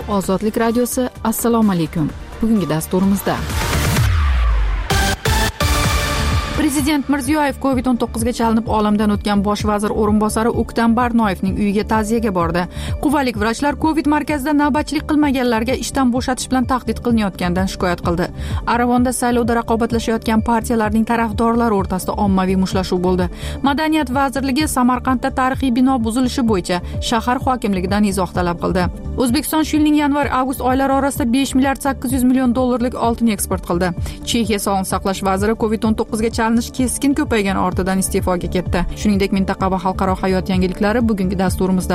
Ozodlik radiosi, assalomu alaykum. Bugungi dasturimizda Prezident Mirziyoyev COVID-19 ga chalinib olamdan o'tgan bosh vazir o'rinbosari O'ktam Barnoyevning uyiga ta'ziyaga bordi. Quvalik vrachlar COVID markazida navbatchilik qilmaganlarga ishdan bo'shatish bilan tahdid qilinayotganidan shikoyat qildi. Aravonda saylovda raqobatlashayotgan partiyalarning tarafdorlari o'rtasida ommaviy mushtlashuv bo'ldi. Madaniyat vazirligi Samarqandda tarixiy bino buzilishi bo'yicha shahar hokimligidan izoh talab qildi. O'zbekiston shu yilning yanvar-avgust oylari orasida 5 milliard 800 million dollarlik oltin eksport qildi. Chexiya sog'liqni saqlash vaziri COVID-19 ga chalinish keskin ko'paygan ortidan iste'foga ketdi. Shuningdek, mintaqa va xalqaro hayot yangiliklari bugungi dasturimizda.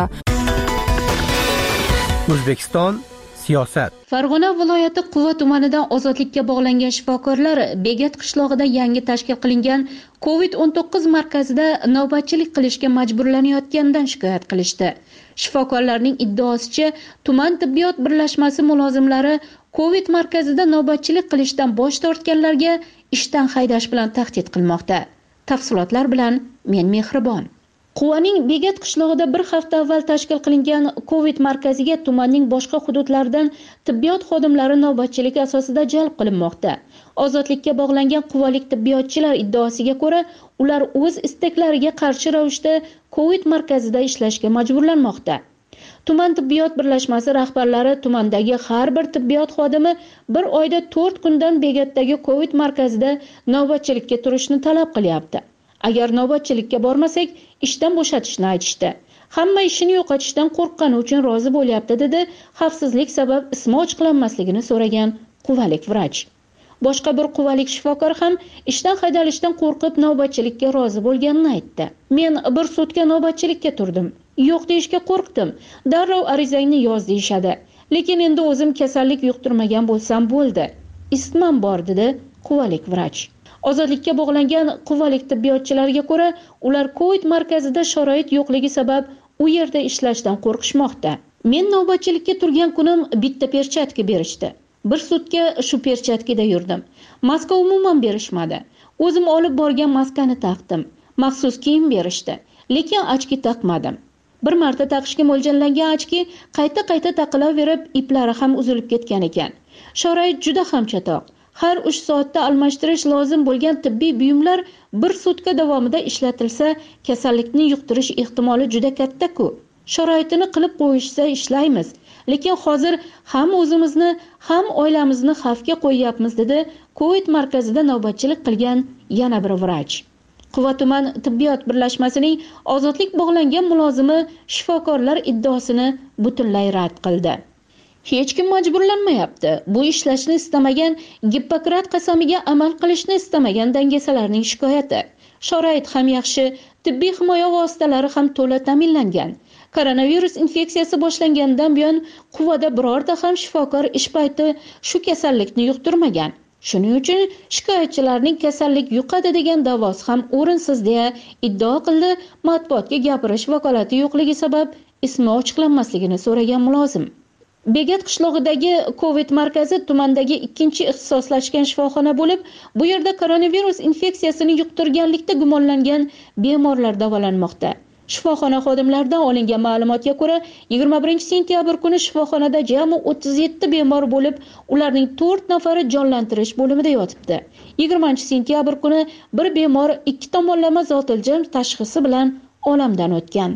O'zbekiston siyosat. Farg'ona viloyati Quva tumanidan ozodlikka bog'langan shifokorlar Begat qishlog'ida yangi tashkil qilingan COVID-19 markazida navbatchilik qilishga majburlanayotganidan shikoyat qilishdi. Shifokorlarning iddaosicha, tuman tibbiyot birlashmasi mulozimlari COVID markazida navbatchilik qilishdan bosh tortganlarga ishdan haydash bilan tahdid qilmoqda. Tafsilotlar bilan men Mehribon. Quvaning Begat qishlog'ida bir hafta avval tashkil qilingan COVID markaziga tumanning boshqa hududlaridan tibbiyot xodimlari navbatchilik asosida jalb qilinmoqda. Ozodlikka bog'langan quvalik tibbiyotchilar iddaosiga ko'ra, ular o'z istaklariga qarshi ravishda COVID markazida ishlashga majburlanmoqda. Tuman tibbiyot birlashmasi rahbarlari tumandagi har bir tibbiyot xodimi bir oyda 4 kundan Begatdagi COVID markazida navbatchilikka turishni talab qilyapti. Agar navbatchilikka bormasak, ishdan bo'shatishni aytishdi. Hamma ishini yo'qotishdan qo'rqqani uchun rozi bo'lyapti, dedi xavfsizlik sabab ismi ochiqlanmasligini so'ragan quvalik vrach. Boshqa bir quvalik shifokor ham ishdan haydalishdan qo'rqib navbatchilikka rozi bo'lganini aytdi. Men bir sutka navbatchilikka turdim. Yo'q deyishga qo'rqdim. Darrov arizangni yoz deyishadi. Lekin endi o'zim kasallik yuqtirmagan bo'lsam bo'ldi. Isitmam bor, dedi quvalik vrach. Ozodlikka bog'langan quvalik tibbiyotchilarga ko'ra, ular COVID markazida sharoit yo'qligi sabab u yerda ishlashdan qo'rqishmoqda. Men navbatchilikka turgan kunim bitta perchatka berishdi. Bir sutka shu perchatkada yurdim. Maska umuman berishmadi. O'zim olib borgan maskani taqdim. Maxsus kiyim berishdi, lekin ochki taqmadim. Bir marta taqishga mo'ljallangan ochki qayta taqilaverib, iplari ham uzilib ketgan ekan. Sharoit juda ham chatoq. Har 3 soatda almashtirish lozim bo'lgan tibbiy buyumlar bir sutka davomida ishlatilsa, kasallikni yuqtirish ehtimoli juda katta-ku. Sharoitini qilib qo'yishsa ishlaymiz, lekin hozir ham o'zimizni, ham oilamizni xavfga qo'yyapmiz, dedi COVID markazida navbatchilik qilgan yana bir vrach. Quva tuman tibbiyot birlashmasining ozodlik bog'langan mulozimi shifokorlar iddaosini butunlay rad qildi. Hech kim majburlanmayapti. Bu ishlashni istamagan, Gippokrat qasamiga amal qilishni istamagan dangasalarning shikoyati. Sharoit ham yaxshi, tibbiy himoya vositalari ham to'la ta'minlangan. Koronavirus infeksiyasi boshlangandan buyon Quvada birorta ham shifokor ish payti shu kasallikni yuqtirmagan. Shuning uchun shikoyatchilarning kasallik yuqadi degan da'vosi ham o'rinsiz, deya iddao qildi matbuotga gapirish vakolati yo'qligi sabab ismi ochiqlanmasligini so'ragan mulozim. Begat qishlog'idagi COVID markazi tumandagi ikkinchi ixtisoslashgan shifoxona bo'lib, bu yerda koronavirus infeksiyasini yuqtirganlikda gumonlangan bemorlar davolanmoqda. Shifoxona xodimlaridan olingan ma'lumotga ko'ra, 21-sentyabr kuni shifoxonada jami 37 bemor bo'lib, ularning 4 nafari jonlantirish bo'limida yotibdi. 20-sentyabr kuni bir bemor 2 tomonlama zotiljam tashxisi bilan olamdan o'tgan.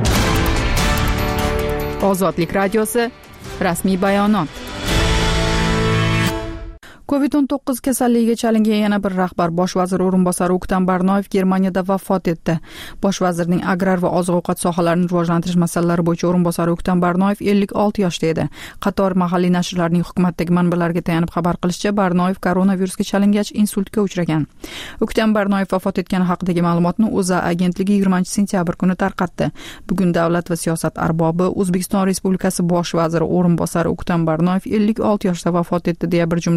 Ozodlik radiosi, rasmiy bayonot. COVID-19 kasalligiga chalingan yana bir rahbar bosh vazir o'rinbosari O'ktam Barnoyev Germaniyada vafot etdi. Bosh vazirning agrar va oziq-ovqat sohalarini rivojlantirish masalalari bo'yicha o'rinbosari O'ktam Barnoyev 56 yoshda edi. Qator mahalliy nashrlarning hukumatdagi manbalarga tayanib xabar qilishicha, Barnoyev koronavirusga chalingach insultga uchragan. O'ktam Barnoyev vafot etgani haqidagi ma'lumotni O'zA agentligi 20-sentyabr kuni tarqatdi. Bugun davlat va siyosat arbobi O'zbekiston Respublikasi bosh vaziri o'rinbosari O'ktam Barnoyev 56 yoshda vafot etdi, deya bir jumla xabar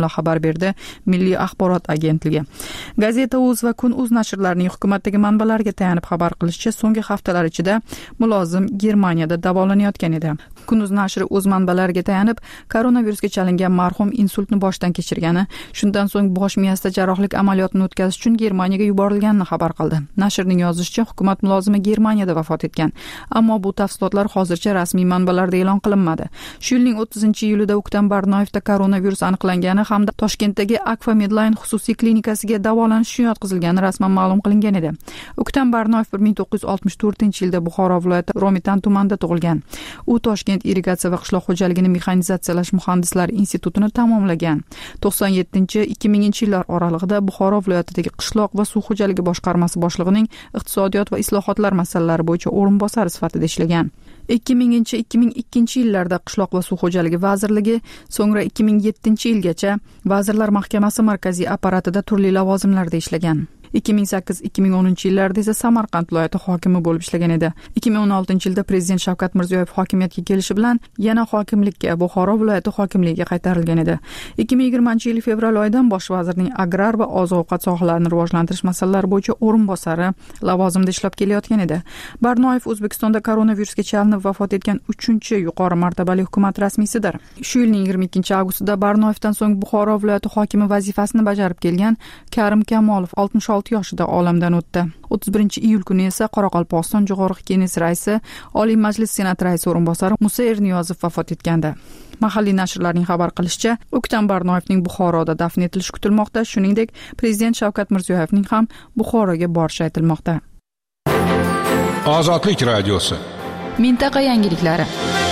berdi Milliy axborot agentligi. Gazeta.uz va Kun.uz nashrlarining hukumatdagi manbalariga tayanib xabar qilishicha, so'nggi haftalar ichida mulozim Germaniyada davolanayotgan edi. Kun.uz nashri o'z manbalariga tayanib, koronavirusga chalingan marhum insultni boshdan kechirgani, shundan so'ng bosh miyasida jarrohlik amaliyotini o'tkazish uchun Germaniyaga yuborilganini xabar qildi. Nashrning yozishicha, hukumat mulozimi Germaniyada vafot etgan, ammo bu tafsilotlar hozircha rasmiy manbalarda e'lon qilinmadi. Shu yilning 30-iyulida O'ktam Barnoyevda koronavirus aniqlangani hamda Toshkentdagi Akfa Medline xususiy klinikasiga davolanish uchun yotqizilgani rasman ma'lum qilingan edi. O'ktam Barnoyev 1964-yilda Buxoro viloyati Romitan tumanida tug'ilgan. U Toshkent irrigatsiya va qishloq xo'jaligini mexanizatsiyalash muhandislar institutini tamomlagan. 97-2000-yillar oralig'ida Buxoro viloyatidagi qishloq va suv xo'jaligi boshqarmasi boshlig'ining iqtisodiyot va islohotlar masalalari bo'yicha o'rinbosari sifatida ishlagan. 2000-2002-yillarda qishloq va suv xo'jaligi vazirligi, so'ngra 2007-yilgacha Vazirlar Mahkamasi markaziy apparatida turli lavozimlarda ishlagan. 2008-2010-yillarda esa Samarqand viloyati hokimi bo'lib ishlagan edi. 2016-yilda Prezident Shavkat Mirziyoyev hokimiyatga kelishi bilan yana hokimlikka, Buxoro viloyati hokimligiga qaytarilgan edi. 2020-yil fevral oyidan bosh vazirning agrar va oziq-ovqat sohalarini rivojlantirish masalalari bo'yicha o'rinbosari lavozimida ishlab kelayotgan edi. Barnoyev O'zbekistonda koronavirusga chalinib vafot etgan 3-yuqori martabali hukumat rasmiysidir. Shu yilning 22-avgustida Barnoyevdan so'ng Buxoro viloyati hokimi vazifasini bajarib kelgan Karim Kamolov 66 yoshida olamdan o'tdi. 31-iyul kuni esa Qoraqalpog'iston Jo'qorg'i Kenesi raisi, Oliy Majlis Senat raisi o'rinbosari Musa Erniyozov vafot etgandi. Mahalliy nashrlarning xabar qilishicha, O'ktam Barnoyevning Buxoroda dafn etilishi kutilmoqda, shuningdek, Prezident Shavkat Mirziyoyevning ham Buxoroga borishi aytilmoqda. Ozodlik radiosi. Mintaqa yangiliklari.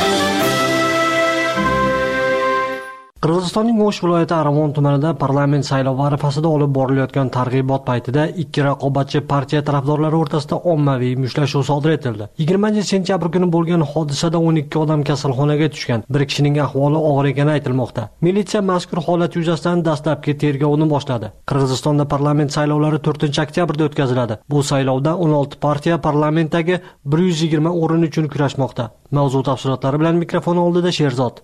Qirg'izistonning O'sh viloyati Aravon tumanida parlament saylovi arafasida olib borilayotgan targ'ibot paytida ikki raqobatchi partiya tarafdorlari o'rtasida ommaviy mushtlashuv sodir etildi. 20-sentyabr kuni bo'lgan hodisada 12 odam kasalxonaga tushgan. Bir kishining ahvoli og'ir ekani aytilmoqda. Militsiya mazkur holat yuzasidan dastlabki tergovni boshladi. Qirg'izistonda parlament saylovlari 4-oktyabrda o'tkaziladi. Bu saylovda 16 partiya parlamentdagi 120 o'rin uchun kurashmoqda. Mavzu tafsilotlari bilan mikrofon oldida Sherzod.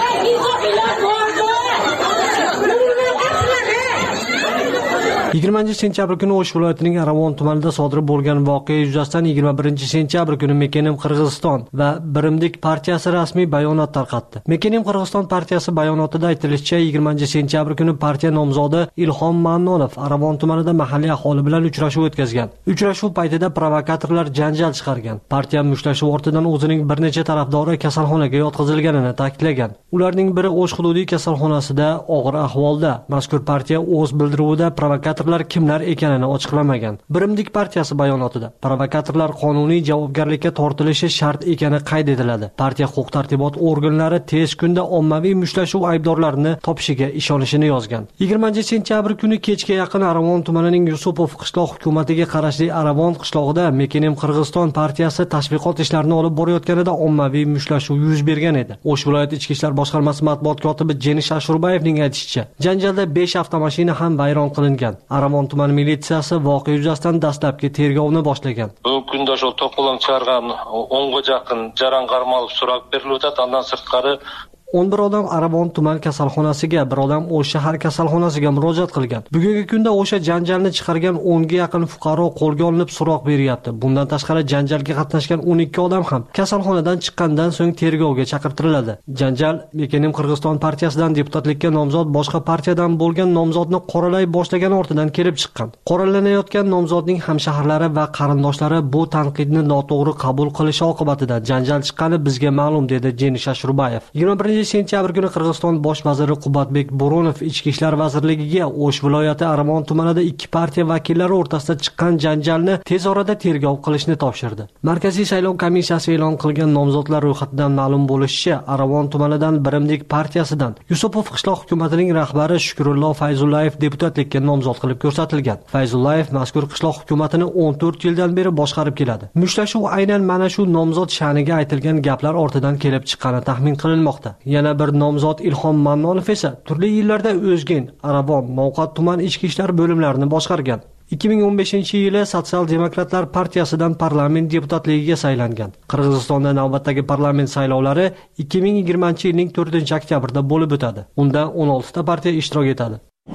20-sentyabr kuni O'sh viloyatining Aravon tumanida sodir bo'lgan voqea yuzasidan 21-sentyabr kuni Mekenim Qirg'iziston va Birimdik partiyasi rasmiy bayonot tarqatdi. Mekenim Qirg'iziston partiyasi bayonotida aytilishicha, 20-sentyabr kuni partiya nomzodi Ilhom Mannonov Aravon tumanida mahalliy aholi bilan uchrashuv o'tkazgan. Uchrashuv paytida provokatorlar janjal chiqargan. Partiya mushtlashuv ortidan o'zining bir necha tarafdori kasalxonaga yotqizilganini ta'kidlagan. Ularning biri O'sh hududiy kasalxonasida og'ir ahvolda. Mazkur partiya o'z bildiruvida provokatorlar kimlar ekanini ochiqlamagan. Birimdik partiyasi bayonotida provokatorlar qonuniy javobgarlikka tortilishi shart ekani qayd etiladi. Partiya huquq-tartibot organlari tez kunda ommaviy mushtlashuv aybdorlarini topishiga ishonishini yozgan. 20-sentyabr kuni kechga yaqin Aravon tumanining Yusupov qishloq hukumatiga qarashli Aravon qishlog'ida Mekenim Qirg'iziston partiyasi tashviqot ishlarini olib borayotganida ommaviy mushtlashuv yuz bergan edi. O'sh viloyat ichki ishlar boshqarmasi matbuot kotibi Jenish Ashurbayevning aytishicha, janjalda 5 avtomashina ham vayron qilingan. Aravon tuman militsiyasi voqea yuzasidan dastlabki tergovni boshlagan. Bugungi kunda shu to'polon chiqargan 10 ga yaqin jarangarma olib so'roq berildi. Undan sirtqari 11 odam Aravon tuman kasalxonasiga, bir odam O'sh shahar kasalxonasiga murojaat qilgan. Bugungi kunda o'sha janjalni chiqargan 10 ga yaqin fuqaro qo'lga olinib so'roq beryapti. Bundan tashqari janjalga qatnashgan 12 odam ham kasalxonadan chiqqandan so'ng tergovga chaqirtiriladi. Janjal Mekenim Qirg'iziston partiyasidan deputatlikka nomzod boshqa partiyadan bo'lgan nomzodni qoralay boshlagan ortidan kelib chiqqan. Qoralanayotgan nomzodning hamshaharlari va qarindoshlari bu tanqidni noto'g'ri qabul qilishi oqibatida janjal chiqqani bizga ma'lum, dedi Jenish Ashurbayev. 21-sentyabr kuni Qirg'iziston bosh vaziri Qubatbek Bo'ronov Ichki ishlar vazirligiga O'sh viloyati Aravon tumanida ikki partiya vakillari o'rtasida chiqqan janjalni tez orada tergov qilishni topshirdi. Markaziy saylov komissiyasi e'lon qilgan nomzodlar ro'yxatidan ma'lum bo'lishicha, Aravon tumanidan Birimdik partiyasidan Yusupov qishloq hukumatining rahbari Shukrullo Fayzullayev deputatlikka nomzod qilib ko'rsatilgan. Fayzullayev mazkur qishloq hukumatini 14 yildan beri boshqarib keladi. Mushtlashuv aynan mana shu nomzod sha'niga aytilgan gaplar ortidan kelib chiqqani taxmin qilinmoqda. Yana bir nomzod Ilhom Mannonov esa turli yillarda O'zgen, Aravon, Mo'qat tuman ichki ishlar bo'limlarini boshqargan. 2015-yili Sotsial-demokratlar partiyasidan parlament deputatligiga saylangan. Qirg'izistonda navbatdagi parlament saylovlari 2020-yilning 4-oktyabrda bo'lib o'tadi. Unda 16 ta partiya ishtirok etadi.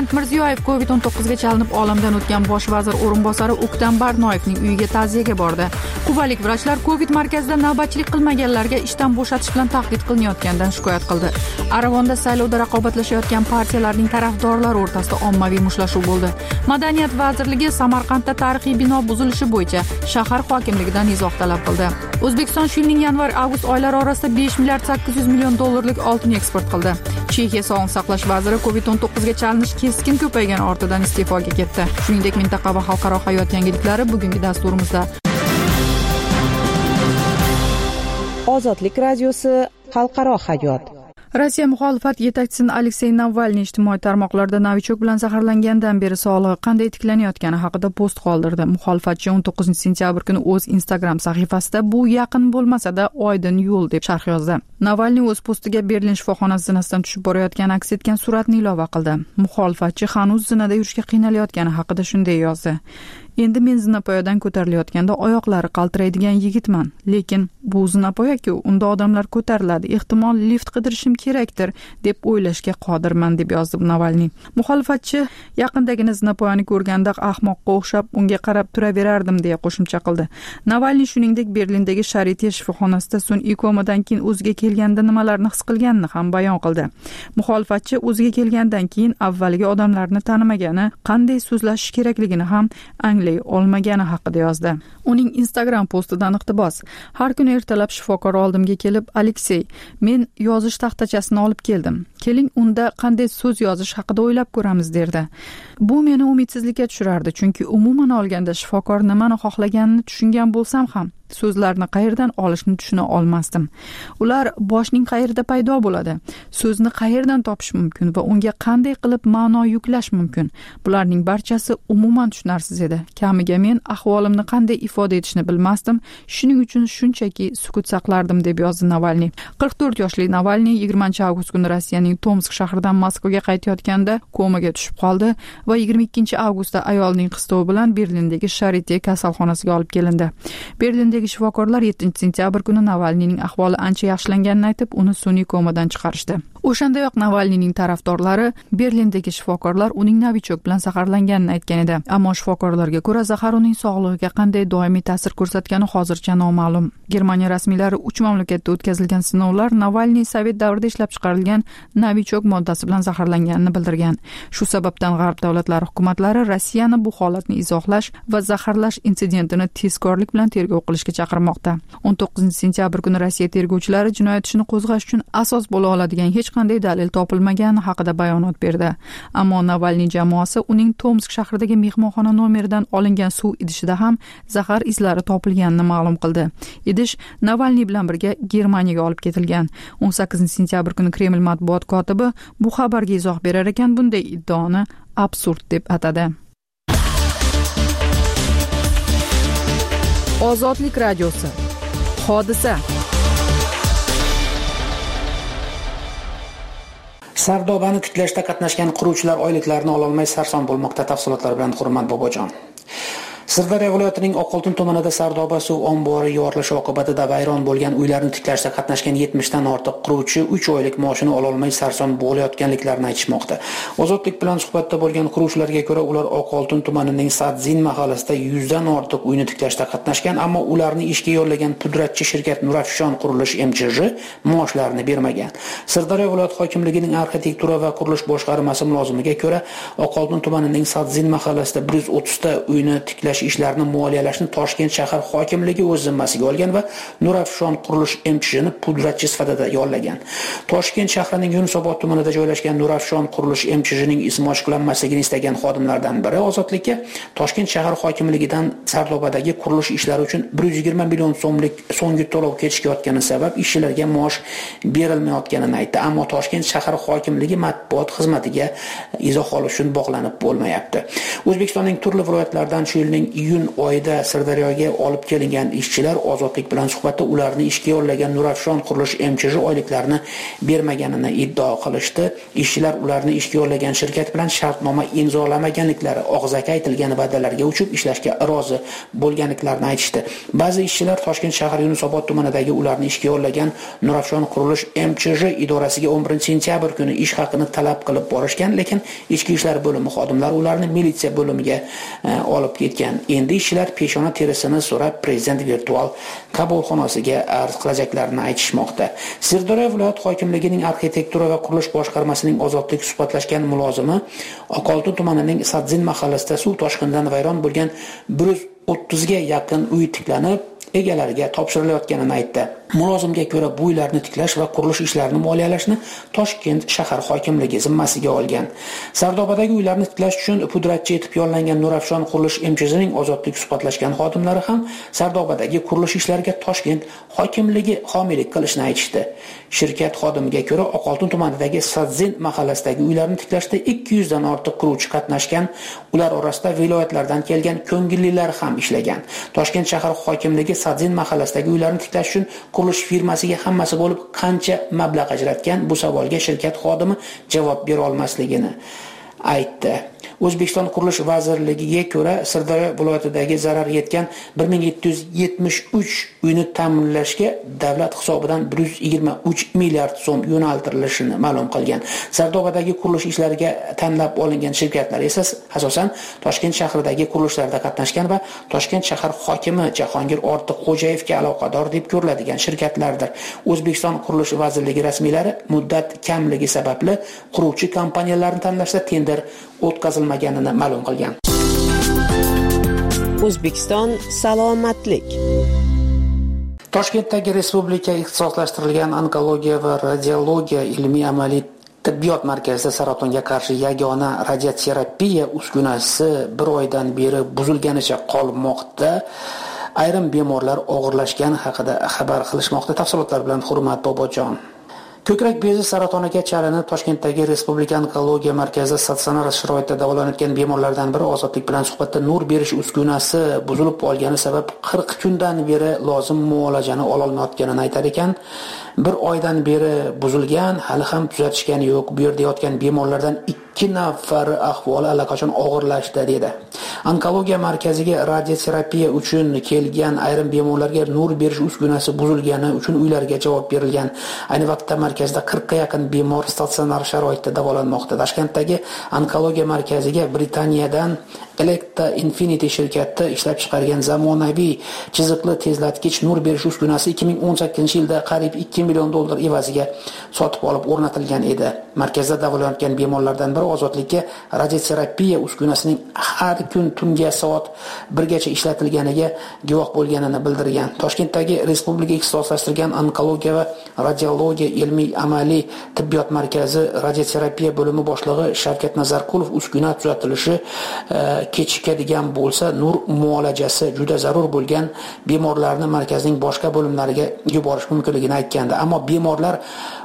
Prezident Mirziyoyev COVID-19 ga chalinib olamdan o'tgan bosh vazir o'rinbosari O'ktam Barnoyevning uyiga ta'ziyaga bordi. Quvalik vrachlar COVID markazida navbatchilik qilmaganlarga ishdan bo'shatish bilan tahdid qilinayotganidan shikoyat qildi. Arag'onda saylovda raqobatlashayotgan partiyalarning tarafdorlari o'rtasida ommaviy mushtlashuv bo'ldi. Madaniyat vazirligi Samarqandda tarixiy bino buzilishi bo'yicha shahar hokimligidan izoh talab qildi. O'zbekiston shu yilning yanvar-avgust oylari orasida 5 milliard 800 million dollarlik oltin eksport qildi. Chexiya sog'liqni saqlash vaziri COVID-19 ga chalinish keskin ko'paygani ortidan iste'foga ketdi. Shuningdek, mintaqa va xalqaro hayot yangiliklari bugungi dasturimizda. Ozodlik radiosi xalqaro hayot. Rossiya muxolifat yetakchisi Aleksey Navalniy ijtimoiy tarmoqlarda novichok bilan zaharlangandan beri sog'lig'i qanday tiklanayotgani haqida post qoldirdi. Muxolifatchi 19-sentyabr kuni o'z Instagram sahifasida bu yaqin bo'lmasa-da oydin yo'l deb sharh yozdi. Navalniy o'z postiga Berlin shifoxonasi zinasidan tushib borayotgani aks etgan suratni ilova qildi. Muxolifatchi hanuz zinada yurishga qiynalayotgani haqida shunday yozdi. Endi men zinapoyadan ko'tarilayotganda oyoqlari qaltiraydigan yigitman, lekin bu zinapoya-ku, unda odamlar ko'tariladi, ehtimol lift qidirishim kerakdir deb o'ylashga qodirman deb yozdi Navalniy. Muxolifatchi yaqindagina zinapoyani ko'rganda ahmoqqa o'xshab unga qarab turaverardim deya qo'shimcha qildi. Navalniy shuningdek Berlindagi Charite shifoxonasida sun'iy komadan keyin o'ziga kelganda nimalarni his qilganini ham bayon qildi. Muxolifatchi o'ziga kelgandan keyin avvaliga odamlarni tanimagani, qanday so'zlashish kerakligini ham olmagani haqida yozdi. Uning Instagram postidan iqtibos: har kuni ertalab shifokor oldimga kelib, Aleksey, men yozish taxtachasini olib keldim. Keling, unda qanday so'z yozish haqida o'ylab ko'ramiz derdi. Bu meni umidsizlikka tushirardi, chunki umuman olganda shifokor nimani xohlaganini tushungan bo'lsam ham so'zlarni qayerdan olishni tushuna olmasdim. Ular boshning qayerda paydo bo'ladi, so'zni qayerdan topish mumkin va unga qanday qilib ma'no yuklash mumkin. Bularning barchasi umuman tushunarsiz edi. Kamiga men ahvolimni qanday ifoda etishni bilmasdim, shuning uchun shunchaki sukut saqlardim deb yozdi Navalniy. 44 yoshli Navalniy 20-avgust kuni Rossiyaning Tomsk shahridan Moskvaga qaytayotganda komaga tushib qoldi va 22-avgustda ayolning qistovi bilan Berlindagi Charite kasalxonasiga olib kelindi. Berlindagi shifokorlar 7-sentyabr kuni Navalniyning ahvoli ancha yaxshilanganini aytib, uni sun'iy komadan chiqarishdi. O'shandayoq Navalniyning tarafdorlari Berlindagi shifokorlar uning novichok bilan zaharlanganini aytgan edi. Ammo shifokorlarga ko'ra zahar uning sog'lig'iga qanday doimiy ta'sir ko'rsatgani hozircha noma'lum. Germaniya rasmiylari 3 mamlakatda o'tkazilgan sinovlar Navalniy Sovet davrida ishlab chiqarilgan novichok moddasi bilan zaharlanganini bildirgan. Shu sababdan g'arb davlatlari hukumatlari Rossiyani bu holatni izohlash va zaharlash insidentini tezkorlik bilan tergov qilishga chaqirmoqda. 19-sentyabr kuni Rossiya tergovchilari jinoyat ishini qo'zg'ash uchun asos bo'la oladigan hech qanday dalil topilmagani haqida bayonot berdi. Ammo Navalniy jamoasi uning Tomsk shahridagi mehmonxona nomeridan olingan suv idishida ham zahar izlari topilganini ma'lum qildi. Idish Navalniy bilan birga Germaniyaga olib ketilgan. 18-sentyabr kuni Kreml matbuot kotibi bu xabarga izoh berar ekan, bunday iddaoni absurd deb atadi. Ozodlik radiosi. Hodisa. Sardobani tiklashda qatnashgan quruvchilar oyliklarini ololmay sarson bo'lmoqda. Tafsilotlar bilan Hurmat Bobojon. Sirdaryo viloyatining Oqoltin tumanida Sardoba suv ombori yorilishi oqibatida vayron bo'lgan uylarni tiklashda qatnashgan 70 dan ortiq quruvchi 3 oylik maoshini ololmay sarson bo'layotganliklarini aytishmoqda. Ozodlik bilan suhbatda bo'lgan quruvchilarga ko'ra, ular Oqoltin tumanining Sadzin mahallasida 100 dan ortiq uyni tiklashda qatnashgan, ammo ularni ishga yollagan pudratchi shirkat Nurafshon qurilish MChJ maoshlarini bermagan. Sirdaryo viloyat hokimligining arxitektura va qurilish boshqarmasi mulozimiga ko'ra, Oqoltin tumanining Sadzin mahallasida 130 ta uyni tiklash ishlarini moliyalashni Toshkent shahar hokimligi o'z zimmasiga olgan va Nurafshon qurilish MChJni pudratchi sifatida yollagan. Toshkent shahrining Yunusobod tumanida joylashgan Nurafshon qurilish MChJning ismi ochiqlanmasligini istagan xodimlardan biri Ozodlikka Toshkent shahar hokimligidan Sardobadagi qurilish ishlari uchun 120 million so'mlik so'nggi to'lov kechikayotgani sabab ishchilarga maosh berilmayotganini aytdi. Ammo Toshkent shahar hokimligi matbuot xizmatiga izoh olish uchun bog'lanib bo'lmayapti. O'zbekistonning turli viloyatlaridan shu yilning yilning iyun oyida Sirdaryoga olib kelingan ishchilar Ozodlik bilan suhbatda ularni ishga yollagan Nurafshon qurilish MChJ oyliklarini bermaganini iddao qilishdi. Ishchilar ularni ishga yollagan shirkat bilan shartnoma imzolamaganliklari, og'zaki aytilgan va'dalarga uchib ishlashga rozi bo'lganliklarini aytishdi. Ba'zi ishchilar Toshkent shahar Yunusobod tumanidagi ularni ishga yollagan Nurafshon qurilish MChJ idorasiga 11-sentyabr kuni ish haqini talab qilib borishgan, lekin ichki ishlar bo'limi xodimlari ularni militsiya bo'limiga olib ketgan. Endi ishchilar peshona terisini so'rab Prezident virtual qabulxonasiga arz qilajaklarini aytishmoqda. Sirdaryo viloyat hokimligining arxitektura va qurilish boshqarmasining Ozodlik suhbatlashgan mulozimi Oqoltin tumanining Sadzin mahallasida suv toshqinidan vayron bo'lgan 130 ga yaqin uy tiklanib, egalariga topshirilayotganini aytdi. Mulozimga ko'ra bu uylarni tiklash va qurilish ishlarini moliyalashni Toshkent shahar hokimligi zimmasiga olgan. Sardobadagi uylarni tiklash uchun pudratchi etib yollangan Nurafshon qurilish MChJning Ozodlik suhbatlashgan xodimlari ham Sardobadagi qurilish ishlariga Toshkent hokimligi homiylik qilishni aytishdi. Shirkat xodimiga ko'ra Oqoltin tumanidagi Sadzin mahallasidagi uylarni tiklashda 200 dan ortiq quruvchi qatnashgan. Ular orasida viloyatlardan kelgan ko'ngillilar ham ishlagan. Toshkent shahar hokimligi Sadzin mahallasidagi uylarni tiklash uchun qurilish firmasiga hammasi bo'lib qancha mablag' ajratgan? Bu savolga shirkat xodimi javob bera olmasligini aytdi. O'zbekiston Qurilish vazirligiga ko'ra Sirdaryo viloyatidagi zarar yetgan 1773 uyni ta'minlashga davlat hisobidan 123 milliard so'm yo'naltirilishini ma'lum qilgan. Sardobadagi qurilish ishlariga tanlab olingan shirkatlar esa asosan Toshkent shahridagi qurilishlarda qatnashgan va Toshkent shahar hokimi Jahongir Ortiqxo'jayevga aloqador deb ko'riladigan shirkatlardir. O'zbekiston Qurilish vazirligi rasmiylari muddat kamligi sababli quruvchi kompaniyalarni tanlashda tender o'tkazilmaganini ma'lum qilgan. O'zbekiston salomatlik. Toshkentdagi Respublika ixtisoslashtirilgan onkologiya va radiologiya ilmiy-amaliy tibbiyot markazida saratonga qarshi yagona radioterapiya uskunasi 1 oydan beri buzilganicha qolmoqda. Ayrim bemorlar og'irlashgani haqida xabar qilishmoqda. Tafsilotlar bilan Hurmat Bobojon. Ko'krak bezi saratoniga chalinib Toshkentdagi Respublika onkologiya markazida statsionar sharoitda davolanayotgan bemorlardan biri Ozodlik bilan suhbatda nur berish uskunasi buzilib qolgani sabab 40 kundan beri lozim muolajani ola olmayotganini aytar ekan. 1 oydan beri buzilgan, hali ham tuzatishgani yo'q. Bu yerda yotgan bemorlardan 2 nafari ahvoli allaqachon og'irlashdi dedi. Onkologiya markaziga radioterapiya uchun kelgan ayrim bemorlarga nur berish uskunasi buzilgani uchun uylariga javob berilgan. Ayni vaqtda markazda 40 ga yaqin bemor statsionar sharoitda davolanmoqda. Toshkentdagi onkologiya markaziga Britaniyadan Electa Infinity shirkati ishlab chiqargan zamonaviy chiziqli tezlatgich nur berish uskunasi 2018-yilda qariyb $2 million evaziga sotib olib o'rnatilgan edi. Markazda davolanayotgan bemorlardan biri Ozodlikka radioterapiya uskunasining har kun tungi soat 1 gacha ishlatilganiga guvoh bo'lganini bildirgan. Toshkentdagi Respublika ixtisoslashtirilgan onkologiya va radiologiya ilmiy-amaliy tibbiyot markazi radioterapiya bo'limi boshlig'i Shavkat Nazarqulov uskuna tuzatilishi kechikadigan bo'lsa, nur muolajasi juda zarur bo'lgan bemorlarni markazning boshqa bo'limlariga yuborish mumkinligini aytgandi. Ammo bemorlar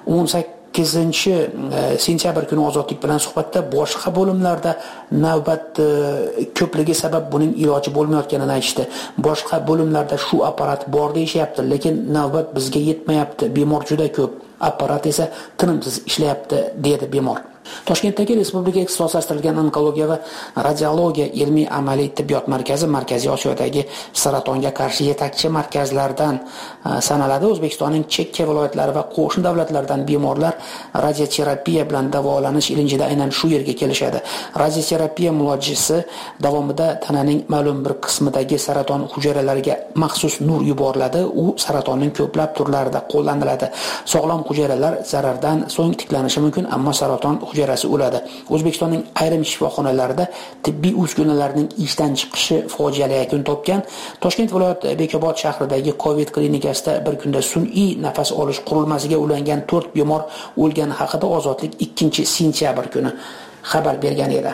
18-sentyabr kuni Ozodlik bilan suhbatda boshqa bo'limlarda navbat ko'pligi sabab buning iloji bo'lmayotganini aytishdi. Boshqa bo'limlarda shu apparat bor deyishyapti, lekin navbat bizga yetmayapti. Bemor juda ko'p, apparat esa tinimsiz ishlayapti, dedi bemor. Toshkentdagi Respublika ixtisoslashtirilgan onkologiya va radiologiya ilmiy-amaliy tibbiyot markazi Markaziy Osiyodagi saratonga qarshi yetakchi markazlardan sanaladi. O'zbekistonning chekka viloyatlari va qo'shni davlatlardan bemorlar radioterapiya bilan davolanish ilinjida aynan shu yerga kelishadi. Radioterapiya muolajasi davomida tananing ma'lum bir qismidagi saraton hujayralariga maxsus nur yuboriladi. U saratonning ko'plab turlarida qo'llaniladi. Sog'lom hujayralar zarardan so'ng tiklanishi mumkin, ammo saraton hujayrasi o'ladi. O'zbekistonning ayrim shifoxonalarida tibbiy uskunalarning ishdan chiqishi fojiali yakun topgan. Toshkent viloyat Bekobod shahridagi Covid klinikasida bir kunda sun'iy nafas olish qurilmasiga ulangan 4 bemor o'lgani haqida Ozodlik 2-sentyabr kuni xabar bergan edi.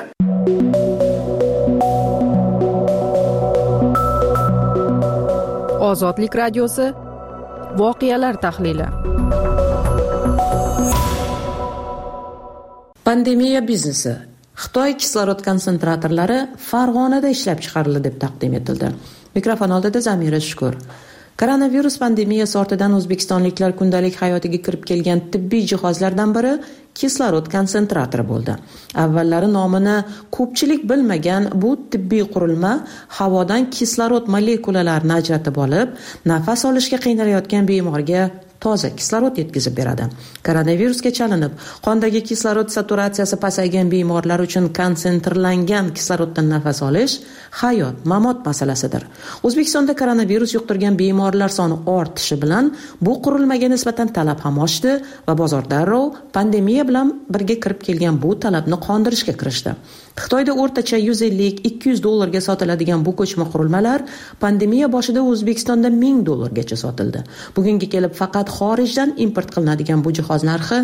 Ozodlik radiosi voqealar tahlili. Pandemiya biznesi Xitoy kislorod konsentratorlari Farg'onada ishlab chiqarildi deb taqdim etildi. Mikrofon oldida Zamira Shukur. Koronavirus pandemiyasi ortidan o'zbekistonliklar kundalik hayotiga kirib kelgan tibbiy jihozlardan biri kislorod konsentratori bo'ldi. Avvallari nomini ko'pchilik bilmagan bu tibbiy qurilma havodan kislorod molekulalarini ajratib olib, nafas olishga qiynalayotgan bemorga toza kislorod yetkazib beradi. Koronavirusga chalinib, qondagi kislorod saturatsiyasi pasaygan bemorlar uchun konsentrlangan kisloroddan nafas olish hayot-mamot masalasidir. O'zbekistonda koronavirus yuqtirgan bemorlar soni ortishi bilan bu qurilmaga nisbatan talab ham oshdi va bozor darrov pandemiya bilan birga kirib kelgan bu talabni qondirishga kirishdi. Xitoyda o'rtacha 150-200 dollarga sotiladigan bu ko'chma qurilmalar pandemiya boshida O'zbekistonda $1000 sotildi. Bugunga kelib faqat xorijdan import qilinadigan bu jihoz narxi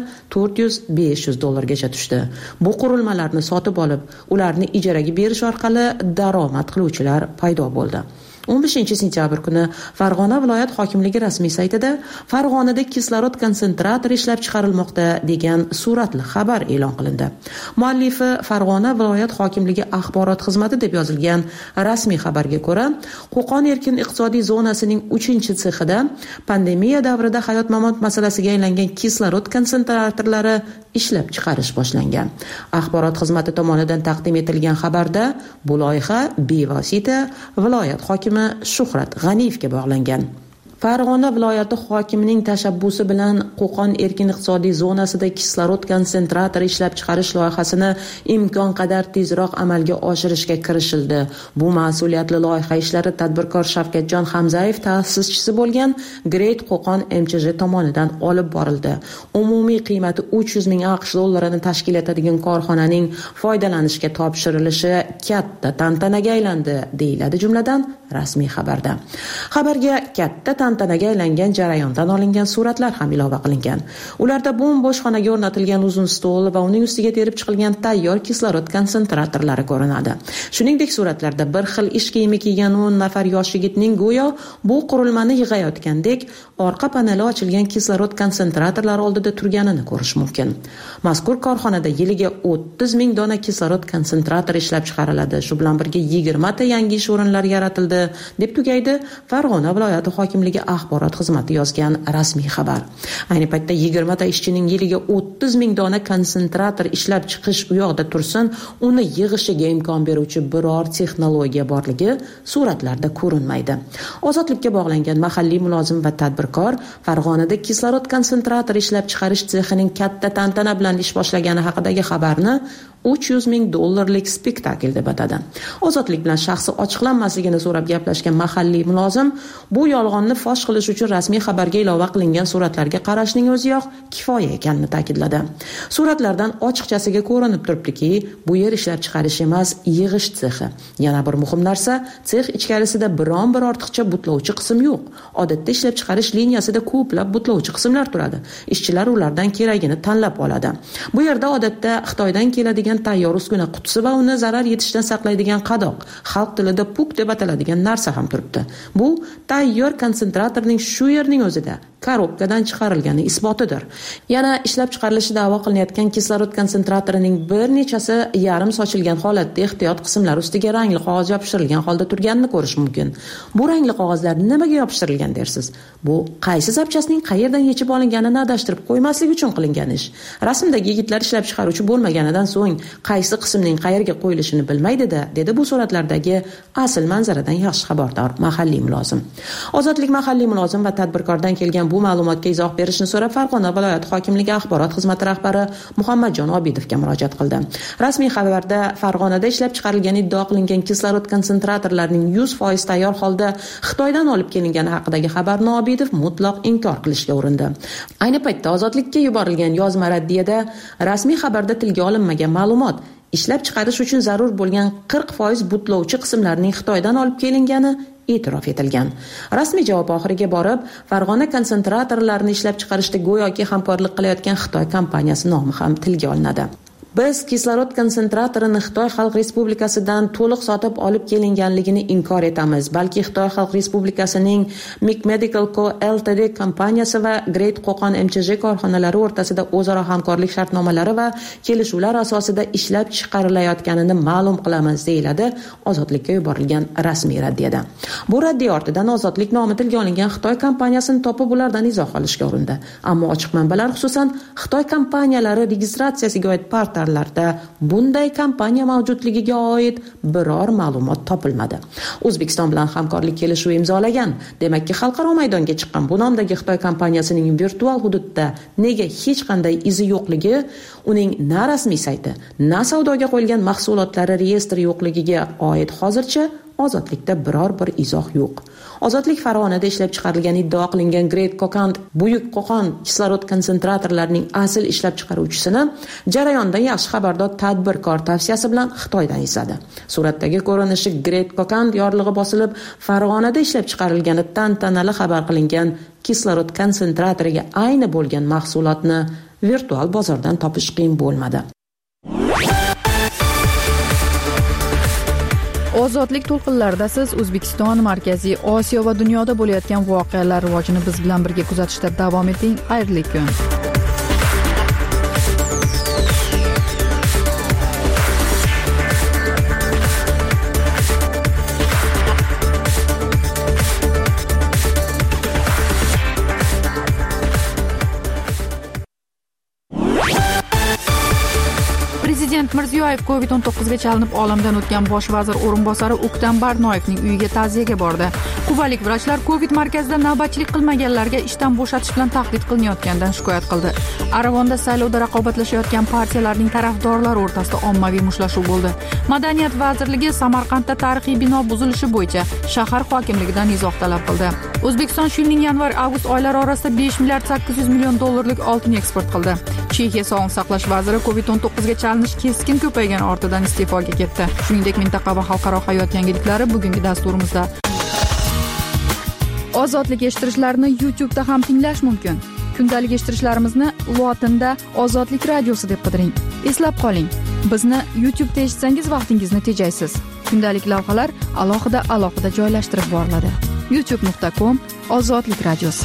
$400-500 tushdi. Bu qurilmalarni sotib olib, ularni ijaraga berish orqali daromad qiluvchilar paydo bo'ldi. 15 sentyabr kuni Farg'ona viloyat hokimligi rasmiy saytida Farg'onada kislorod konsentratori ishlab chiqarilmoqda degan suratli xabar e'lon qilindi. Muallifi Farg'ona viloyat hokimligi axborot xizmati deb yozilgan rasmiy xabarga ko'ra, Qo'qon erkin iqtisodiy zonasining 3-sexida pandemiya davrida hayot-mamot masalasiga aylangan kislorod konsentratorlari ishlab chiqarish boshlangan. Axborot xizmati tomonidan taqdim etilgan xabarda bu loyiha bevosita viloyat hokimi Shuhrat G'aniyevga bog'langan. Farg'ona viloyati hokimining tashabbusi bilan Qo'qon erkin iqtisodiy zonasida kislorod konsentratori ishlab chiqarish loyihasini imkon qadar tezroq amalga oshirishga kirishildi. Bu mas'uliyatli loyiha ishlari tadbirkor Shavkatjon Hamzayev ta'sischisi bo'lgan Great Qo'qon MChJ tomonidan olib borildi. Umumiy qiymati 300 ming AQSh dollarini tashkil etadigan korxonaning foydalanishga topshirilishi katta tantanaga aylandi, deyiladi jumladan rasmiy xabarda. Xabarga katta tantanaga aylangan jarayondan olingan suratlar ham ilova qilingan. Ularda bo'm-bo'sh xonaga o'rnatilgan uzun stol va uning ustiga terib chiqilgan tayyor kislorod konsentratorlari ko'rinadi. Shuningdek, suratlarda bir xil ish kiyimi kiygan 10 nafar yosh yigitning go'yo bu qurilmani yig'ayotgandek orqa paneli ochilgan kislorod konsentratorlari oldida turganini ko'rish mumkin. Mazkur korxonada yiliga 30 ming dona kislorod konsentratori ishlab chiqariladi. Shu bilan birga 20 ta yangi ish o'rinlari yaratildi, deb tugaydi Farg'ona viloyati hokimligi axborot xizmati yozgan rasmiy xabar. Ayni paytda 20 ta ishchining yiliga 30 ming dona konsentrator ishlab chiqish u yoqda tursin, uni yig'ishiga imkon beruvchi biror texnologiya borligi suratlarda ko'rinmaydi. Ozodlikka bog'langan mahalliy mulozim va tadbirkor Farg'onada kislorod konsentrator ishlab chiqarish sexining katta tantana bilan ish boshlagani haqidagi xabarni $300 ming spektakl deb atadi. Ozodlik bilan shaxsi ochiqlanmasligini so'rab gaplashgan mahalliy mulozim bu yolg'onni fosh qilish uchun rasmiy xabarga ilova qilingan suratlarga qarashning o'ziyoq kifoya ekanini ta'kidladi. Suratlardan ochiqchasiga ko'rinib turibdiki, bu yer ishlab chiqarish emas, yig'ish sexi. Yana bir muhim narsa, sex ichkarisida biron bir ortiqcha butlovchi qism yo'q. Odatda ishlab chiqarish liniyasida ko'plab butlovchi qismlar turadi. Ishchilar ulardan keragini tanlab oladi. Bu yerda odatda Xitoydan keladigan tayyor uskuna qutisi va uni zarar yetishidan saqlaydigan qadoq, xalq tilida puk deb ataladigan narsa ham turibdi. Bu tayyor konsentratorning shu yerning o'zida korobkadan chiqarilgani isbotidir. Yana ishlab chiqarilishi da'vo qilinayotgan kislorod konsentratorining bir nechasi yarim sochilgan holatda ehtiyot qismlar ustiga rangli qog'oz yopishtirilgan holda turganini ko'rish mumkin. Bu rangli qog'ozlar nimaga yopishtirilgan dersiz? Bu qaysi zapchastning qayerdan yechib olinganini adashtirib qo'ymaslik uchun qilingan ish. Rasmdagi yigitlar ishlab chiqaruvchi bo'lmaganidan so'ng qaysi qismning qayerga qo'yilishini bilmaydi-da, dedi bu suratlardagi asl manzaradan yaxshi xabardor mahalliy mulozim. Ozodlik mahalliy mulozim va tadbirkordan kelgan bu ma'lumotga izoh berishni so'rab Farg'ona viloyat hokimligi axborot xizmati rahbari Muhammadjon Obidovga murojaat qildi. Rasmiy xabarda Farg'onada ishlab chiqarilgan iddia qilingan kislorod konsentratorlarining 100% tayyor holda Xitoydan olib kelingani haqidagi xabarni Obidov mutlaq inkor qilishga urindi. Ayni paytda ozodlikka yuborilgan yozma raddiyada rasmiy xabarda tilga olinmagan ma'lumot ishlab chiqarish uchun zarur bo'lgan 40% butlovchi qismlarning Xitoydan olib kelingani e'tirof etilgan. Rasmiy javob oxiriga borib, Farg'ona konsentratorlarini ishlab chiqarishda go'yoki hamkorlik qilayotgan Xitoy kompaniyasi nomi ham tilga olinadi. Biz kislorod konsentratorini Xitoy Xalq Respublikasidan to'liq sotib olib kelinganligini inkor etamiz. Balki Xitoy Xalq Respublikasining MIC Medical Co Ltd kompaniyasi va Great Qo'qon MChJ korxonalari o'rtasida o'zaro hamkorlik shartnomalari va kelishuvlar asosida ishlab chiqarilayotganini ma'lum qilamiz, deyiladi Ozodlikka yuborilgan rasmiy raddiyada. Bu raddiya ortidan Ozodlik nomi tilga olingan Xitoy kompaniyasini topib ulardan izoh olishga urindi. Ammo ochiq manbalar, xususan Xitoy kompaniyalari registratsiyasiga oid portallarda bunday kompaniya mavjudligiga oid biror ma'lumot topilmadi. O'zbekiston bilan hamkorlik kelishuvi imzolagan. Demakki, xalqaro maydonga chiqqan bu nomdagi Xitoy kompaniyasining virtual hududda nega hech qanday izi yo'qligi, uning na rasmiy sayti, na savdoga qo'yilgan mahsulotlari reyestri yo'qligiga oid hozircha Ozodlikda biror bir izoh yo'q. Ozodlik Farg'onada ishlab chiqarilgan iddao qilingan Great Qo'qon Buyuk Qo'qon kislorod konsentratorlarining asl ishlab chiqaruvchisini jarayondan yaxshi xabardor tadbirkor tavsiyasi bilan Xitoydan izladi. Suratdagi ko'rinishi Great Qo'qon yorlig'i bosilib Farg'onada ishlab chiqarilgani tantanali xabar qilingan kislorod konsentratoriga ayni bo'lgan mahsulotni virtual bozordan topish qiyin bo'lmadi. Ozodlik to'lqinlarida siz O'zbekiston, Markaziy Osiyo va dunyoda bo'layotgan voqealar rivojini biz bilan birga kuzatishda davom eting. Xayrli kun. Prezident Mirziyoyev COVID-19 ga chalinib olamdan o'tgan bosh vazir o'rinbosari O'ktam Barnoyevning uyiga ta'ziyaga bordi. Quvalik vrachlar COVID markazida navbatchilik qilmaganlarga ishdan bo'shatish bilan tahdid qilinayotganidan shikoyat qildi. Arvonda saylovda raqobatlashayotgan partiyalarning tarafdorlari o'rtasida ommaviy mushtlashuv bo'ldi. Madaniyat vazirligi Samarqandda tarixiy bino buzilishi bo'yicha shahar hokimligidan izoh talab qildi. O'zbekiston shu yilning yanvar-avgust oylari orasida 5 milliard 800 million dollarlik oltin eksport qildi. Chexiya sog'liqni saqlash vaziri COVID-19 ga chalinish keskin ko'paygan ortidan iste'foga ketdi. Shuningdek, mintaqa va xalqaro hayot yangiliklari bugungi dasturimizda. Ozodlik eshittirishlarni YouTube'da ham tinglash mumkin. Kundalik eshittirishlarimizni lotinda Ozodlik radiosi deb qidiring. Eslab qoling, bizni YouTube'da eshitsangiz vaqtingizni tejaysiz. Kundalik lavhalar alohida joylashtirib boriladi. youtube.com Ozodlik radiosi.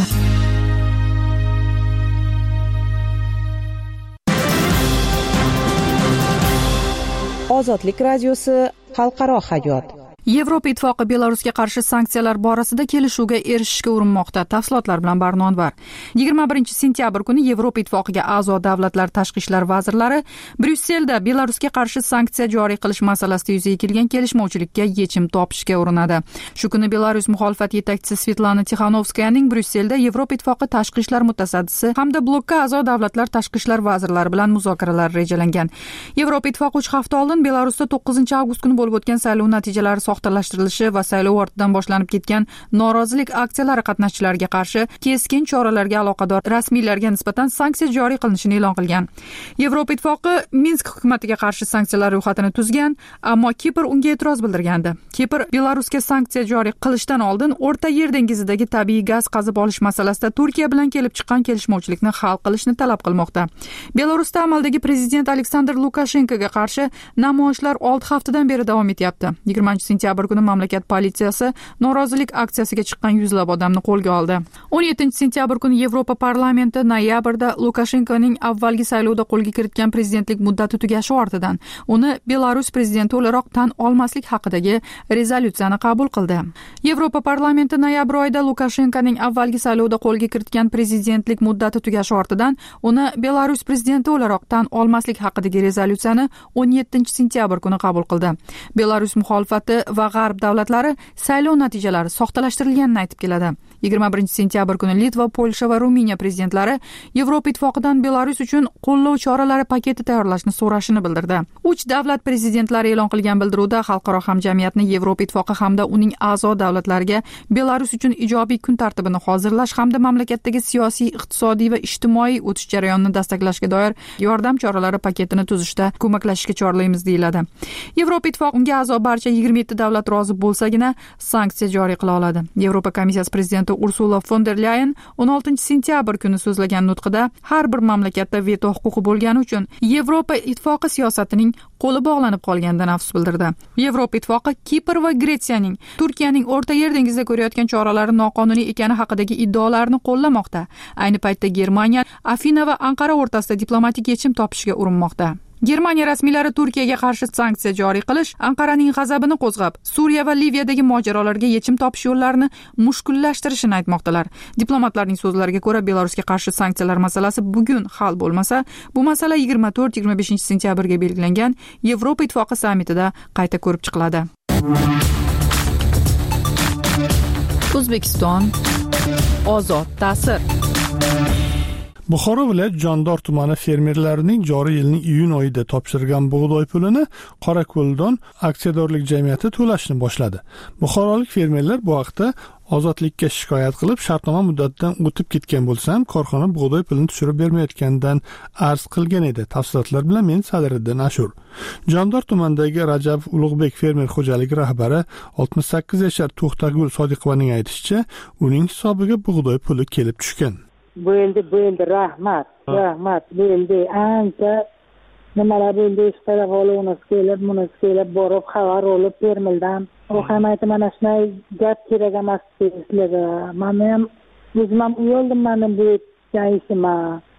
Ozodlik radiosi xalqaro hayot. Yevropa Ittifoqi Belarusga qarshi sanksiyalar borasida kelishuvga erishishga urinmoqda. Tafsilotlar bilan Barno Anvar. 21-sentyabr kuni Yevropa Ittifoqiga a'zo davlatlar tashqi ishlar vazirlari Bryusselda Belarusga qarshi sanksiya joriy qilish masalasida yuzaga kelgan kelishmovchilikka yechim topishga urinadi. Shu kuni Belarus muxolifat yetakchisi Svetlana Tixanovskayaning Bryusselda Yevropa Ittifoqi tashqi ishlar mutasaddisi hamda blokka a'zo davlatlar tashqi ishlar vazirlari bilan muzokaralar rejalangan. Yevropa Ittifoqi 3 hafta oldin Belarusda 9-avgust kuni bo'lib o'tgan saylov natijalari soxtalashtirilishi va saylov ortidan boshlanib ketgan norozilik aksiyalari qatnashchilariga qarshi keskin choralarga aloqador rasmiylarga nisbatan sanksiya joriy qilinishini e'lon qilgan. Yevropa Ittifoqi Minsk hukumatiga qarshi sanksiyalar ro'yxatini tuzgan, ammo Kipr unga e'tiroz bildirgandi. Kipr Belarusga sanksiya joriy qilishdan oldin O'rta Yer dengizidagi tabiiy gaz qazib olish masalasida Turkiya bilan kelib chiqqan kelishmovchilikni hal qilishni talab qilmoqda. Belarusda amaldagi prezident Aleksandr Lukashenkoga qarshi namoyishlar 6 haftadan beri davom etyapti. 20-sentyabr kuni mamlakat politsiyasi norozilik aksiyasiga chiqqan yuzlab odamni qo'lga oldi. 17-sentyabr kuni Yevropa parlamenti noyabrda Lukashenkoning avvalgi saylovda qo'lga kiritgan prezidentlik muddati tugashi ortidan uni Belarus prezidenti o'laroq tan olmaslik haqidagi rezolyutsiyani qabul qildi. Yevropa parlamenti noyabr oyida Lukashenkoning avvalgi saylovda qo'lga kiritgan prezidentlik muddati tugashi ortidan uni Belarus prezidenti o'laroq tan olmaslik haqidagi rezolyutsiyani 17-sentyabr kuni qabul qildi. Belarus muxolifati va g'arb davlatlari saylov natijalari soxtalashtirilganini aytib keladi. 21-sentyabr kuni Litva, Polsha va Ruminiya prezidentlari Yevropa Ittifoqidan Belarus uchun qo'llov choralari paketi tayyorlashni so'rashini bildirdi. 3 davlat prezidentlari e'lon qilgan bildiruvda xalqaro hamjamiyatni Yevropa Ittifoqi hamda uning a'zo davlatlariga Belarus uchun ijobiy kun tartibini hozirlash hamda mamlakatdagi siyosiy, iqtisodiy va ijtimoiy o'tish jarayonini dastaklashga doir yordam choralari paketini tuzishda ko'maklashishga chorlaymiz deyiladi. Yevropa Ittifoqi unga a'zo barcha 27 davlat rozi bo'lsagina sanksiya joriy qila oladi. Yevropa komissiyasi prezidenti Ursula von der Leyen 16 sentyabr kuni so'zlagan nutqida har bir mamlakatda veto huquqi bo'lgani uchun Yevropa ittifoqi siyosatining qo'li bog'lanib qolganidan afsus bildirdi. Yevropa ittifoqi Kipr va Gretsiyaning Turkiyaning O'rta Yer dengizida ko'rayotgan choralari noqonuniy ekani haqidagi iddaolarni qo'llamoqda. Ayni paytda Germaniya Afina va Anqara o'rtasida diplomatik yechim topishga urinmoqda. Germaniya rasmiylari Turkiyaga qarshi sanksiya joriy qilish Anqaraning g'azabini qo'zg'ab, Suriya va Liviyadagi mojarolarga yechim topish yo'llarini mushkullashtirishini aytmoqdalar. Diplomatlarning so'zlariga ko'ra, Belarusga qarshi sanksiyalar masalasi bugun hal bo'lmasa, bu masala 24-25 sentyabrga belgilangan Yevropa ittifoqi sammitida qayta ko'rib chiqiladi. O'zbekiston ozod ta'sir. Buxoro viloyat Jondor tumani fermerlarining joriy yilning iyun oyida topshirgan bug'doy pulini Qorako'ldon aksiyadorlik jamiyati to'lashni boshladi. Buxorolik fermerlar bu haqda ozodlikka shikoyat qilib, shartnoma muddatidan o'tib ketgan bo'lsa ham korxona bug'doy pulini tushirib bermayotganidan arz qilgan edi. Tafsilotlar bilan men Sadiriddin Ashur. Jondor tumanidagi Rajab Ulug'bek fermer xo'jaligi rahbari 68 yashar To'xtagul Sodiqovaning aytishicha, uning hisobiga bug'doy puli kelib tushgan. Bo'ldi, rahmat, bo'ldi. Ancha nimalar bo'ldi, ishtalar bunisi kelib, borib xabar olib fermerdan. U ham aytdi, mana shunday gap kerak emas sizlarga. Men ham o'zim ham uyaldim, men bu ishima.